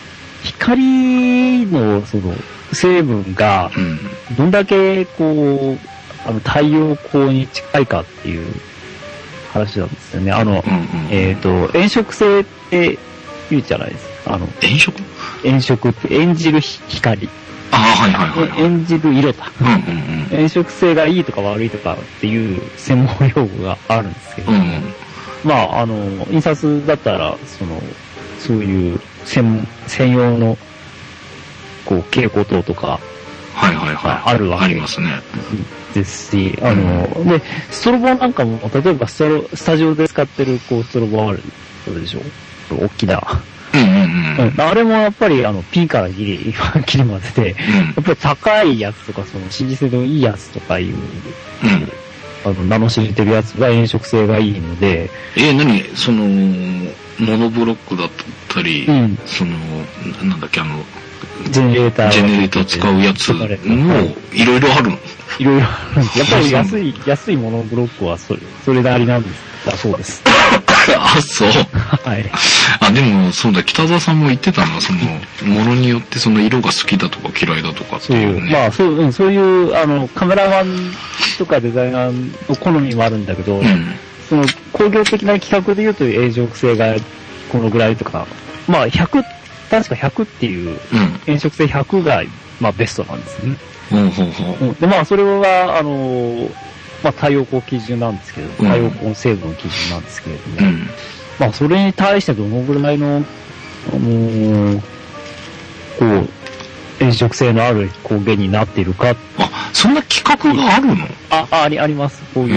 光の、その、成分が、どんだけ、こう、あの、太陽光に近いかっていう話なんですよね。あの、うんうん、えっと、炎色性って言うじゃないですか。あの、 炎色炎色って演じる光。 ああ、はいはいはい、はい。 演じる色だ。うんうんうん、炎色性がいいとか悪いとかっていう専門用語があるんですけど、うんうん、まあ、あの、印刷だったら、その、そういう専、専用の、こう、蛍光灯とか、 はいはいはい。 あるわけありますね。 ですし、あの、うん、で、ストロボなんかも、例えばストロ、スタジオで使ってる、こう、ストロボある、そうでしょ？大きな。うんうんうん。あれもやっぱり、あの、ピンからギリ、ギリまでで、うん、やっぱり高いやつとか、その、支持性のいいやつとかいう、うん、あの、名の知れてるやつが炎色性がいいので。 えー、何その、モノブロックだったり、うん、その、なんだっけ、あの、 ジェネレーター。 ジェネレーター使うやつも、いろいろあるの？ いろいろあるんです。やっぱり安い、安いモノブロックはそれ、それなりなんです。だそうです。 あ、そう。はい。あ、でも、そうだ、北澤さんも言ってたな、その、ものによってその色が好きだとか嫌いだとかっていうね。 そう、まあ、そう、うん、そういう、あの、カメラマンとかデザイナーの好みもあるんだけど、うん、その、工業的な規格で言うと炎色性がこのぐらいとか、まあ、ひゃく、確かひゃくっていう、炎色性ひゃくが、まあ、ベストなんですね。うんうんうん、で、まあ、それは、あの、まあ、太陽光基準なんですけど、太陽光成分基準なんですけれども、うん、まあ、それに対してどのぐらいの、あのー、こう、炎色性のある光源になっているか。 あ、そんな規格があるの？ あ、あ、あり、あります。こういう。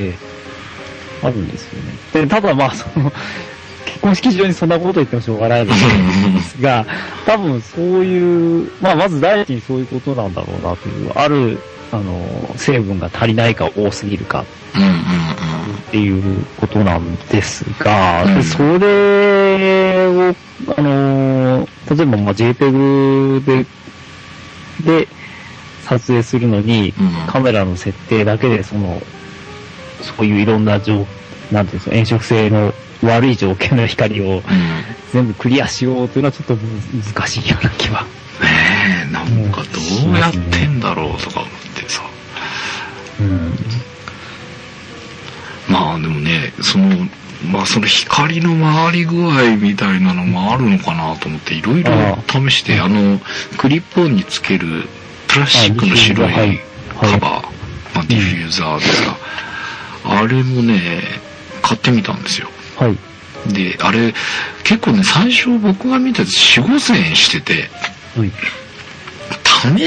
えー、あるんですよね。で、ただまあ、その、結婚式場にそんなこと言ってもしょうがないんですが、多分そういう、まあまず第一にそういうことなんだろうなという、ある、あの、成分が足りないか多すぎるか、っていうことなんですが、でそれを、あの、例えばまあ JPEG で、で、 撮影するのに、 うん、 カメラの設定だけでその、そういういろんな条、なんていうんですか、炎色性の悪い条件の光を全部クリアしようというのはちょっと難しいような気は。 ねえ、なんかどうやってんだろうとか思ってさ。 うん、 まあでもね、その、まあその光の回り具合みたいなのもあるのかなと思っていろいろ試して、あの、クリップオンにつけるプラスチックの白いカバー、まあ、ディフューザーですが、あれもね、買ってみたんですよ。 はい。 で、あれ、結構ね、最初僕が見たやつよん、ごせんえんしてて、 はい、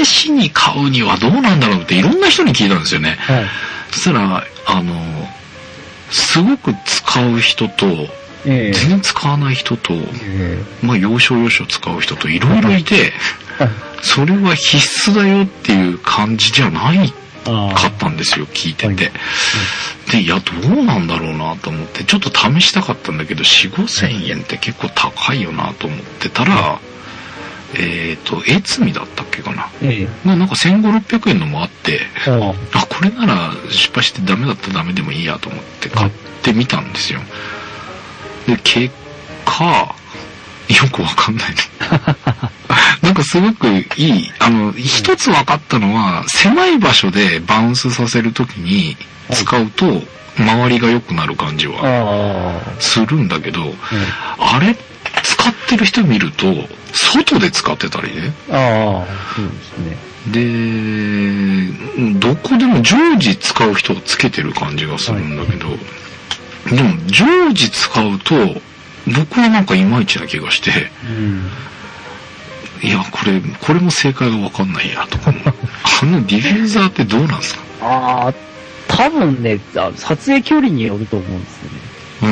試しに買うにはどうなんだろうっていろんな人に聞いたんですよね。 はい、 そしたら、あの、すごく使う人と、えー、全然使わない人と、えー、まあ要所要所使う人といろいろいて、はい、それは必須だよっていう感じじゃないかったんですよ、聞いてて。はい、で、いや、どうなんだろうなと思って、ちょっと試したかったんだけど、よん、ごせんえんって結構高いよなと思ってたら、えっと、エツミだったっけかな。ええ、まあなんかせんごひゃく、ろっぴゃくえんのもあって、あ, あ、これなら失敗してダメだったらダメでもいいやと思って買ってみたんですよ。で、結果、よくわかんないね。なんかすごくいい、あの、一つ分かったのは、狭い場所でバウンスさせるときに使うと、周りが良くなる感じはするんだけど、あれ、使ってる人見ると、外で使ってたりね。 ああ、そうですね。で、どこでも常時使う人がつけてる感じがするんだけど、はい、でも常時使うと、僕はなんかいまいちな気がして、うん、いや、これ、これも正解がわかんないや、とかも。あのディフューザーってどうなんですか？ ああ、多分ね、撮影距離によると思うんですよね。 うんうん。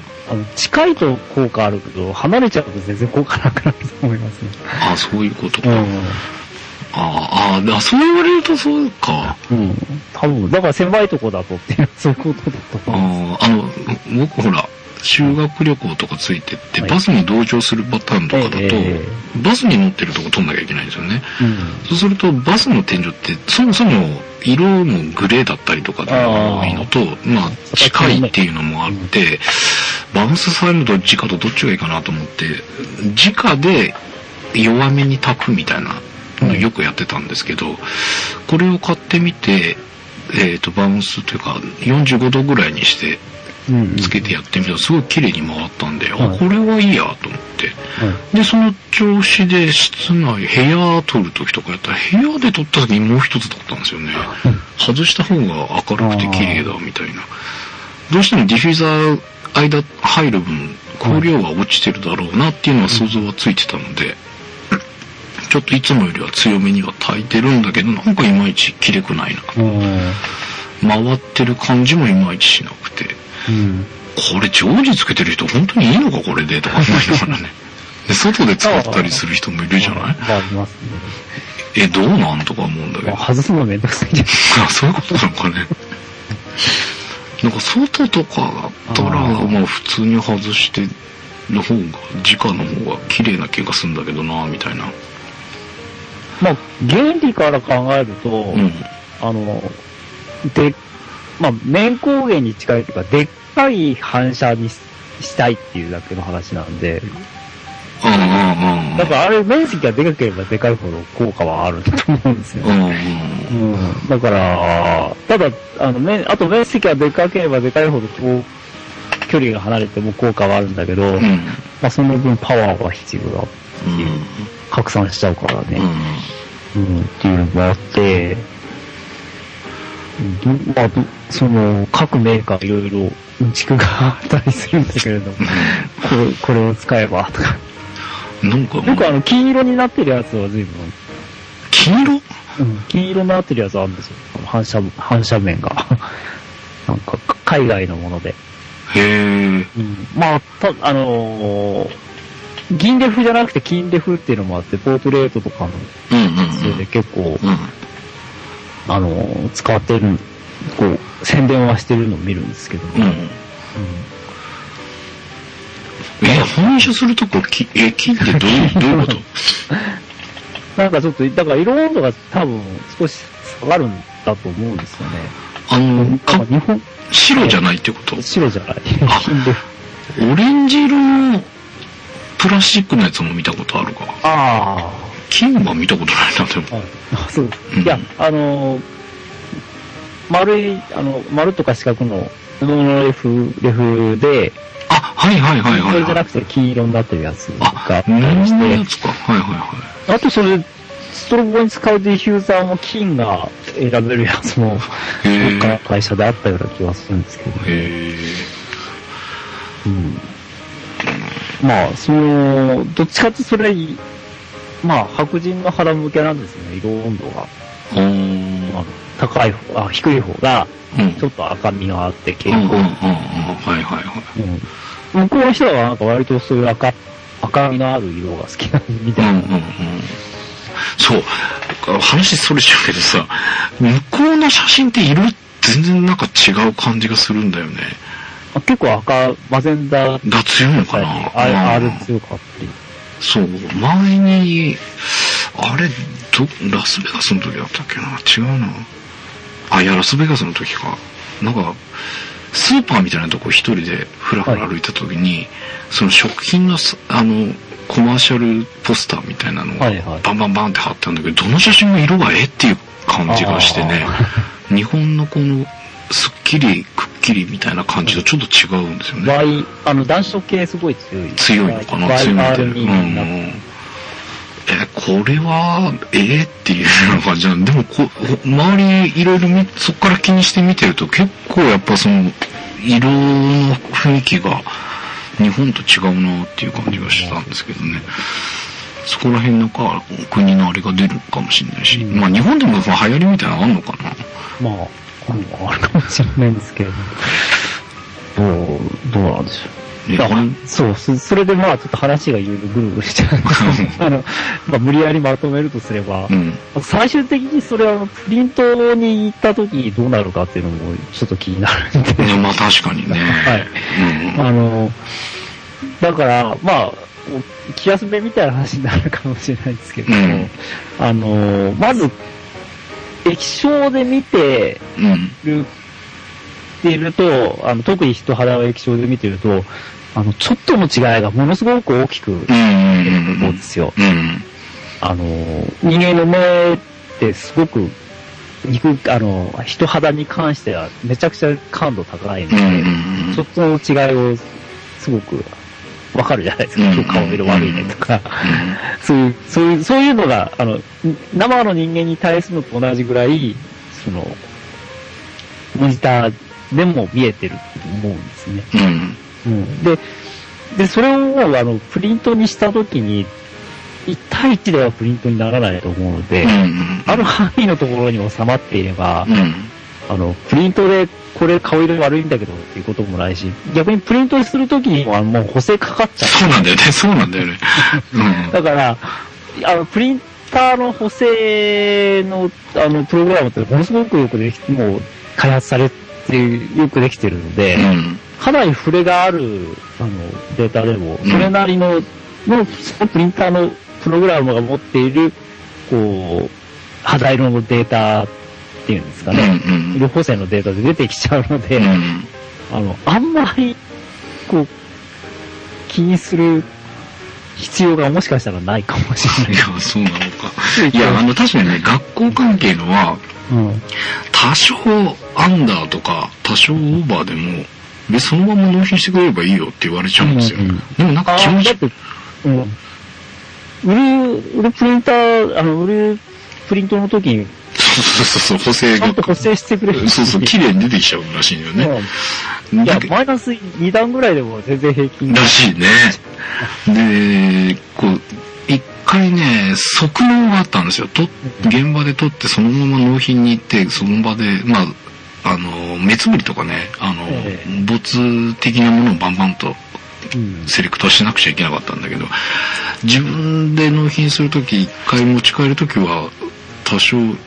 あの近いと効果あるけど、離れちゃうと全然効果なくなると思いますね。 ああ、そういうことか。うん、ああ、そう言われるとそうか。 うん。多分、だから狭いとこだとっていう、そういうことだと思います。 ああ、あの、僕ほら、修学旅行とかついてって、はい、バスに同乗するパターンとかだと、えー、バスに乗ってるとこ撮んなきゃいけないんですよね。うん、そうすると、バスの天井って、そもそも色もグレーだったりとかで多いのと、まあ、近いっていうのもあって、うん、バウンスされると直とどっちがいいかなと思って、直で弱めに炊くみたいなのをよくやってたんですけど、これを買ってみて、えっと、バウンスというか、よんじゅうごどぐらいにして、つけてやってみたらすごい綺麗に回ったんで、うん、あ、これはいいやと思って、うん、でその調子で室内部屋撮る時とかやったら部屋で撮った時にもう一つだったんですよね、うん、外した方が明るくて綺麗だみたいな。どうしてもディフューザー間入る分光量は落ちてるだろうなっていうのは想像はついてたので、ちょっといつもよりは強めには炊いてるんだけど、なんかいまいち綺麗くないな、回ってる感じもいまいちしなくて、うん、これ常時つけてる人本当にいいのかこれでとか思いながらね。で外で使ったりする人もいるじゃない？ ありますね。 え、どうなんとか思うんだけど。 外すのめんどくさいじゃん。 あ、そういうことなのかね。なんか外とかだったら、まあ普通に外しての方が、直の方が綺麗な気がするんだけどな、みたいな。 まあ原理から考えると、うん、あの、で、まあ、面光源に近いというか、でっかい反射にしたいっていうだけの話なんで。 うんうんうん。 だからあれ、面積がでかければでかいほど効果はあると思うんですよ。うんうん。うん。だから、ただ、あの、面、あと面積がでかければでかいほど、こう、距離が離れても効果はあるんだけど、うん、まあ、その分パワーが必要だっていう、うん、拡散しちゃうからね。うん。うん、っていうのもあって、まあ、その各メーカーいろいろうんちくがあったりするんだけれども、これ、これを使えばとか。 なんか僕あの金色になってるやつは随分。 金色？ うん、金色になってるやつあるんですよ。反射、反射面が。なんか海外のもので。 へー。 うん、まあ、た、あのー、銀レフじゃなくて金レフっていうのもあって、ポートレートとかの、 うんうんうん、 それで結構、 うん、 あのー、使ってる、こう、宣伝はしてるのを見るんですけど、ね。うん。うん、 え、反射するとこ、き、え、金ってどういう、どういうこと？ なんかちょっと、だから色温度が多分少し下がるんだと思うんですよね。 あの、か日本白じゃないってこと？ 白じゃない。 あ、オレンジ色のプラスチックのやつも見たことあるか。 ああ。 金は見たことないな、でも。 はい、あ、そうです。 うん、 いや、あのー、丸い、あの、丸とか四角の布のレフ、レフで、 あ、はいはいはいはい、はい。 それじゃなくて金色になってるやつがあったりして。やつか。はいはいはい。 あとそれ、ストロボに使うディフューザーも金が選べるやつも、どっかの会社であったような気がするんですけど。 へうん。まあ、その、どっちかってそれ、まあ、白人の肌向けなんですね、色温度が。 あ高い方、あ、低い方が、ちょっと赤みがあって健康。 はいはいはい。 うん、向こうの人はなんか割とそういう赤、赤みのある色が好きなみたいな。うんうんうん、 そう。話それちゃうけどさ、向こうの写真って色全然なんか違う感じがするんだよね。 結構赤、マゼンダが強いのかな？ あれ強かったり。 そう、前に、あれ、ど、ラスベガスの時だったっけな？違うな。あ、いや、ラスベガスの時か。なんか、スーパーみたいなとこ一人でふらふら歩いた時に、はい、その食品の、あの、コマーシャルポスターみたいなのがバンバンバンって貼ってあるんだけど、どの写真も色がえっていう感じがしてね、日本のこの、すっきり、くっきりみたいな感じとちょっと違うんですよね。 Y、あの、暖色系すごい強い。 強いのかな？強いみたいな。うん。え、これは、えー、っていうような感じなんで、でもこ、周りいろいろみ、そこから気にして見てると結構やっぱその、色の雰囲気が日本と違うなっていう感じがしたんですけどね。そこら辺なんか国のあれが出るかもしれないし、うん、まあ日本でも流行りみたいなのあんのかな？ まあ、あるかもしれないんですけれど、どう、どうなんでしょう。そうそ、それでまあちょっと話がいろいろぐるぐるしちゃうんですけど、あの、まあ無理やりまとめるとすれば、うん、最終的にそれはプリントに行った時にどうなるかっていうのもちょっと気になるんで。 いや、まあ確かにね。 はい。うん、あの、だから、まあ、気休めみたいな話になるかもしれないですけど、うん、あの、まず、液晶で見てる、っていると、あの、特に人肌を液晶で見てると、あの、ちょっとの違いがものすごく大きく出ると思うんですよ。うんうんうん、あの、人間の目ってすごく、肉、あの、人肌に関してはめちゃくちゃ感度高いので、うんうんうん、ちょっとの違いをすごくわかるじゃないですか。今日顔色悪いねとか、そういう、そういう、そういうのが、あの、生の人間に対するのと同じぐらい、その、モニターでも見えてると思うんですね。うん。うん、で、で、それを、あの、プリントにしたときに、いち対いちではプリントにならないと思うので、うんうん、ある範囲のところに収まっていれば、うん、あの、プリントでこれ顔色悪いんだけどっていうこともないし、逆にプリントするときにもあのもう補正かかっちゃう。 そうなんだよね、そうなんだよね。 うん、だから、あの、プリンターの補正の、あの、プログラムってものすごくよくでき、もう開発されて、よくできてるので、うん、かなり触れがある、あの、データでも、それなりの、の、そのプリンターのプログラムが持っている、こう、肌色のデータっていうんですかね、うんうん、色補正のデータで出てきちゃうので、うん、あの、あんまり、こう、気にする必要がもしかしたらないかもしれない。 いや、そうなのか。いや、あの、確かにね、学校関係のは、うん、多少アンダーとか、多少オーバーでも、で、そのまま納品してくれればいいよって言われちゃうんですよ。うんうん、でもなんか気持ち、うん、 売る、売るプリンター、あの、売るプリントの時に、 そうそうそう、補正が。 ちゃんと補正してくれる。 そうそう、綺麗に出てきちゃうらしいんだよね。 うん、いや、マイナスに段ぐらいでも全然平均らしいね。で、こう、一回ね、側納があったんですよ。と、現場で撮ってそのまま納品に行って、その場で、まあ、あの、目つぶりとかね、あの、ええ、没的なものをバンバンとセレクトしなくちゃいけなかったんだけど、自分で納品するとき、一回持ち帰るときは、多少、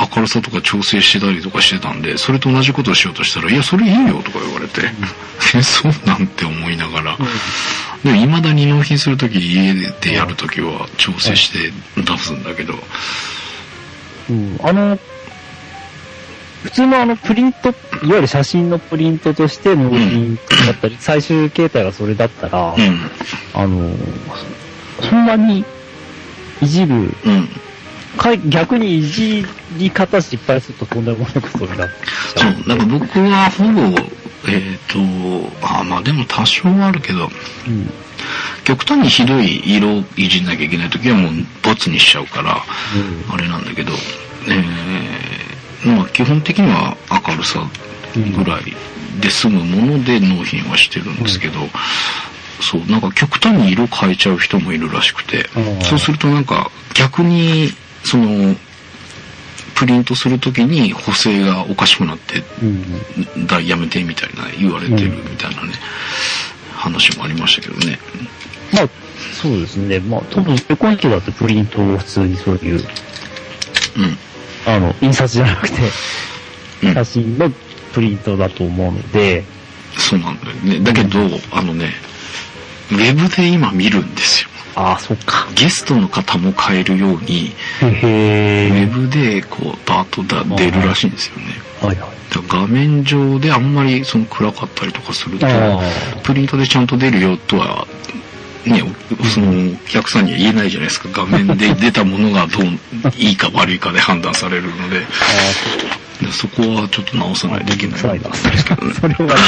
明るさとか調整してたりとかしてたんで、それと同じことをしようとしたら、いや、それいいよとか言われて、うん、え、そうなんて思いながら、うん、でも未だに納品するとき、家でやるときは調整して出すんだけど、 うん、あの、普通のあのプリント、いわゆる写真のプリントとして納品だったり、うん、最終形態がそれだったら、うん、あの、そんなにいじる、うんか逆にいじり方失敗するととんでもないことになっちゃう。 そう、だから僕はほぼ、えっ、ー、と、あ、まあでも多少はあるけど、うん、極端にひどい色をいじんなきゃいけないときはもうボツにしちゃうから、うん、あれなんだけど、えー、まあ基本的には明るさぐらいで済むもので納品はしてるんですけど、うん、そう、なんか極端に色変えちゃう人もいるらしくて、うん、そうするとなんか逆に、そのプリントするときに補正がおかしくなって、うん、だやめてみたいな言われてるみたいなね、うん、話もありましたけどね。 まあそうですね。まあ多分今期だってプリントを普通にそういう、うん、あの印刷じゃなくて写真のプリントだと思うので、 うん、そうなんだよね。だけど、うん、あのねウェブで今見るんですよ。 ああ、そっか。 ゲストの方も買えるように、へウェブでこうバーッとだ出るらしいんですよね。はいはい。画面上であんまりその暗かったりとかすると、プリントでちゃんと出るよとは、ね、そのお客さんには言えないじゃないですか。画面で出たものがどういいか悪いかで判断されるので、でそこはちょっと直さないといけないんですけどね。それは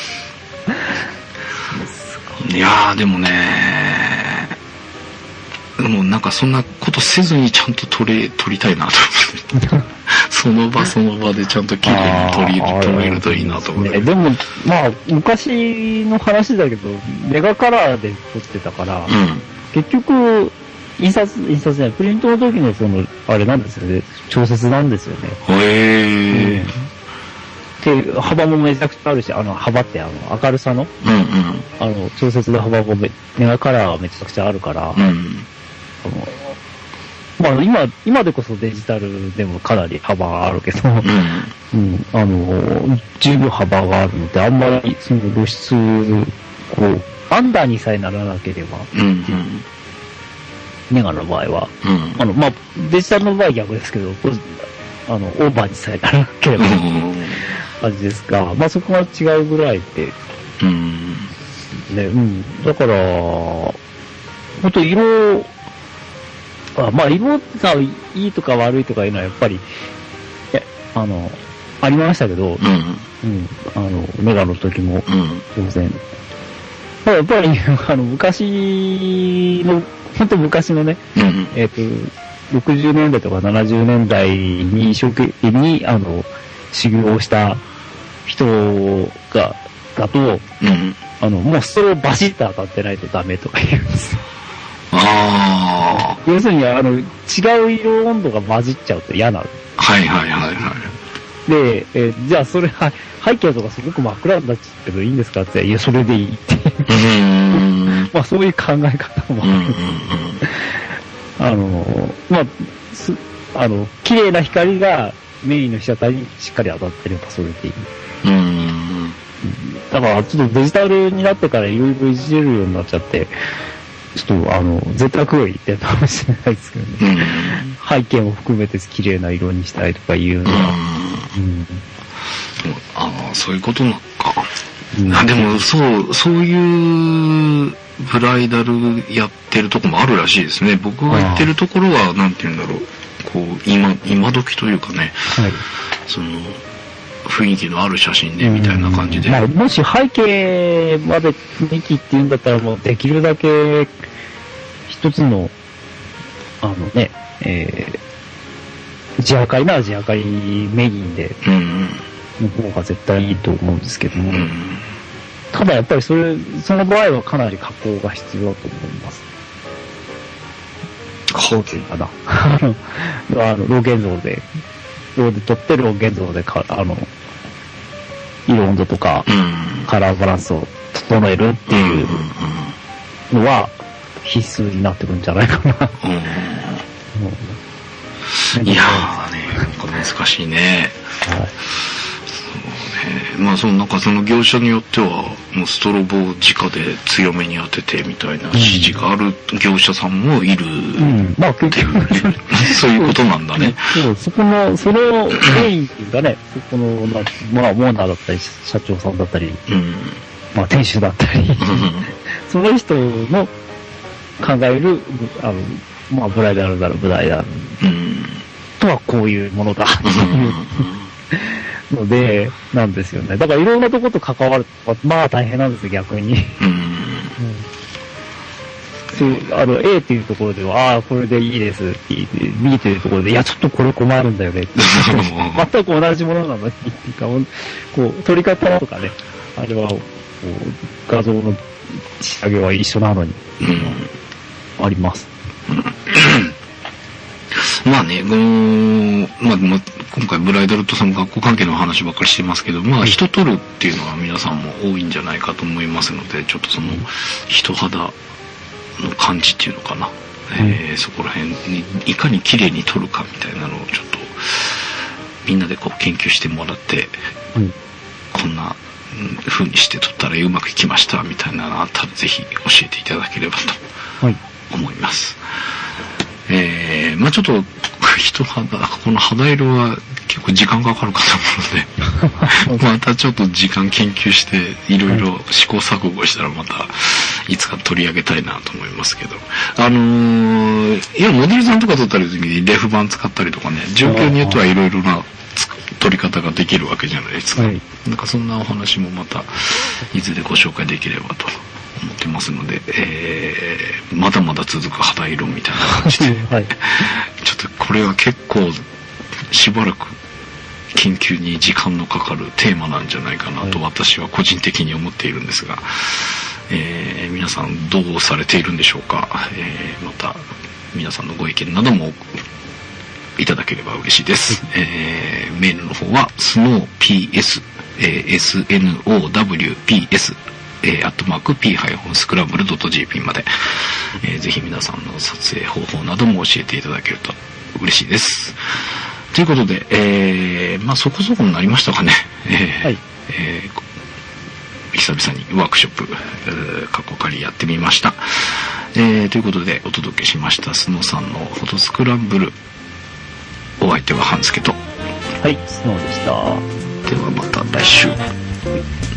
いやーでもねもうなんかそんなことせずにちゃんと撮れ、撮りたいなと思って。その場その場でちゃんと綺麗に撮り、撮れるといいなと思って。 でも、まあ、昔の話だけど、メガカラーで撮ってたから、うん、結局、印刷、印刷じゃない、プリントの時のその、あれなんですよね、調節なんですよね。へー。うん、で、幅もめちゃくちゃあるし、あの、幅ってあの、明るさの、うんうん、あの、調節の幅もメガカラーはめちゃくちゃあるから、うんあのまあ今、今でこそデジタルでもかなり幅があるけど、うん、うん、あの、十分幅があるので、あんまりその露出、こう、アンダーにさえならなければ、うんうん、ネガの場合は、うん、あの、まあ、デジタルの場合は逆ですけど、あの、オーバーにさえならなければ、感じですが、まあそこが違うぐらいで、うん、ね、うん、だから、本当色、あまあ、色がいいとか悪いとかいうのはやっぱり、あの、ありましたけど、うん、うん、あの、メガの時も、当然。うん、やっぱり、あの、昔の、本当昔のね、うん、えっと、ろくじゅうねんだいとかななじゅうねんだいに一生懸命に、あの、修行をした人が、だと、うん、あの、もうそれをバシッと当たってないとダメとか言うんですよ。ああ。要するに、あの、違う色温度が混じっちゃうと嫌なの。 はいはいはいはい。 で、えー、じゃあそれは、背景とかすごく真っ暗になっちゃうけどいいんですかって言ったら、いや、それでいいっていう。うんまあそういう考え方もある。うんうんうん、あの、まあ、す、あの、綺麗な光がメインの被写体にしっかり当たってればそれでいい。うんだから、ちょっとデジタルになってからいろいろいじれるようになっちゃって、ちょっとあの、絶対黒いってかもしれないですけどね。うん、背景も含めて綺麗な色にしたいとかいうのは。うんうん、 ああ、そういうことなのか。うん、あでも、そう、そういうブライダルやってるとこもあるらしいですね。僕が行ってるところは、なんて言うんだろう。こう、今、今時というかね。はい、その、雰囲気のある写真でみたいな感じで。 まあ、もし背景まで雰囲気っていうんだったらもうできるだけ一つの、あのね、えー、地明かりなら地明かりメインで、の方が絶対いいと思うんですけども、うん、ただやっぱりそれ、その場合はかなり加工が必要だと思います。加工っていうかな。あの、ロー現像で、ローで撮ってロー現像でか、あの、色温度とか、うん、カラーバランスを整えるっていうのは必須になってくるんじゃないかな。うんうん、いやーね、 難しいね。 はい。 まあそのなんかその業者によってはもうストロボを直で強めに当ててみたいな指示がある業者さんもいる、うん、 まあ結局そういうことなんだね。 そう、そこのそのメインっていうかね、そこのまあまあオーナーだったり社長さんだったり、うん、まあ店主だったり、その人の考えるあのまあブライダルだろブライダル、うん、とはこういうものだっていう。ので、なんですよね。だからいろんなとこと関わると、まあ大変なんですよ、逆に。うん。そう、あの、A っていうところでは、ああ、これでいいですって言って、B っていうところで、いや、ちょっとこれ困るんだよねって。全く同じものなのに、っていうか、こう、撮り方とかね、あれは、こう、画像の仕上げは一緒なのに、うん、あります。 まあね、この、まあ、まあ、今回ブライダルとその学校関係の話ばっかりしてますけど、まあ人撮るっていうのは皆さんも多いんじゃないかと思いますので、ちょっとその人肌の感じっていうのかな、うん、えー、そこら辺にいかに綺麗に撮るかみたいなのをちょっとみんなでこう研究してもらって、うん、こんな風にして撮ったらうまくいきましたみたいなのあったらぜひ教えていただければと思います。はい、えー、まあちょっと人肌、この肌色は結構時間かかるかと思うのでまたちょっと時間研究していろいろ試行錯誤したらまたいつか取り上げたいなと思いますけど、あのー、いやモデルさんとか撮ったりする時にレフ板使ったりとかね、状況によってはいろいろな撮り方ができるわけじゃないですか、はい、なんかそんなお話もまたいずれご紹介できればと思ってますので、えー、まだまだ続く肌色みたいな感じで、はい、ちょっとこれは結構しばらく研究に時間のかかるテーマなんじゃないかなと私は個人的に思っているんですが、えー、皆さんどうされているんでしょうか、えー、また皆さんのご意見などもいただければ嬉しいです、えー、メールの方は スノーピーエス、えー、エスエヌオーダブリューピーエスえー、アットマーク p スクランブル ドット ジェーピー まで、えー、ぜひ皆さんの撮影方法なども教えていただけると嬉しいです。ということで、えー、まあそこそこになりましたかね。えーはいえー、久々にワークショップ、えー、過去仮やってみました。えー、ということでお届けしましたスノーさんのフォトスクランブル。お相手は半助と。 はい、スノーでした。 ではまた来週。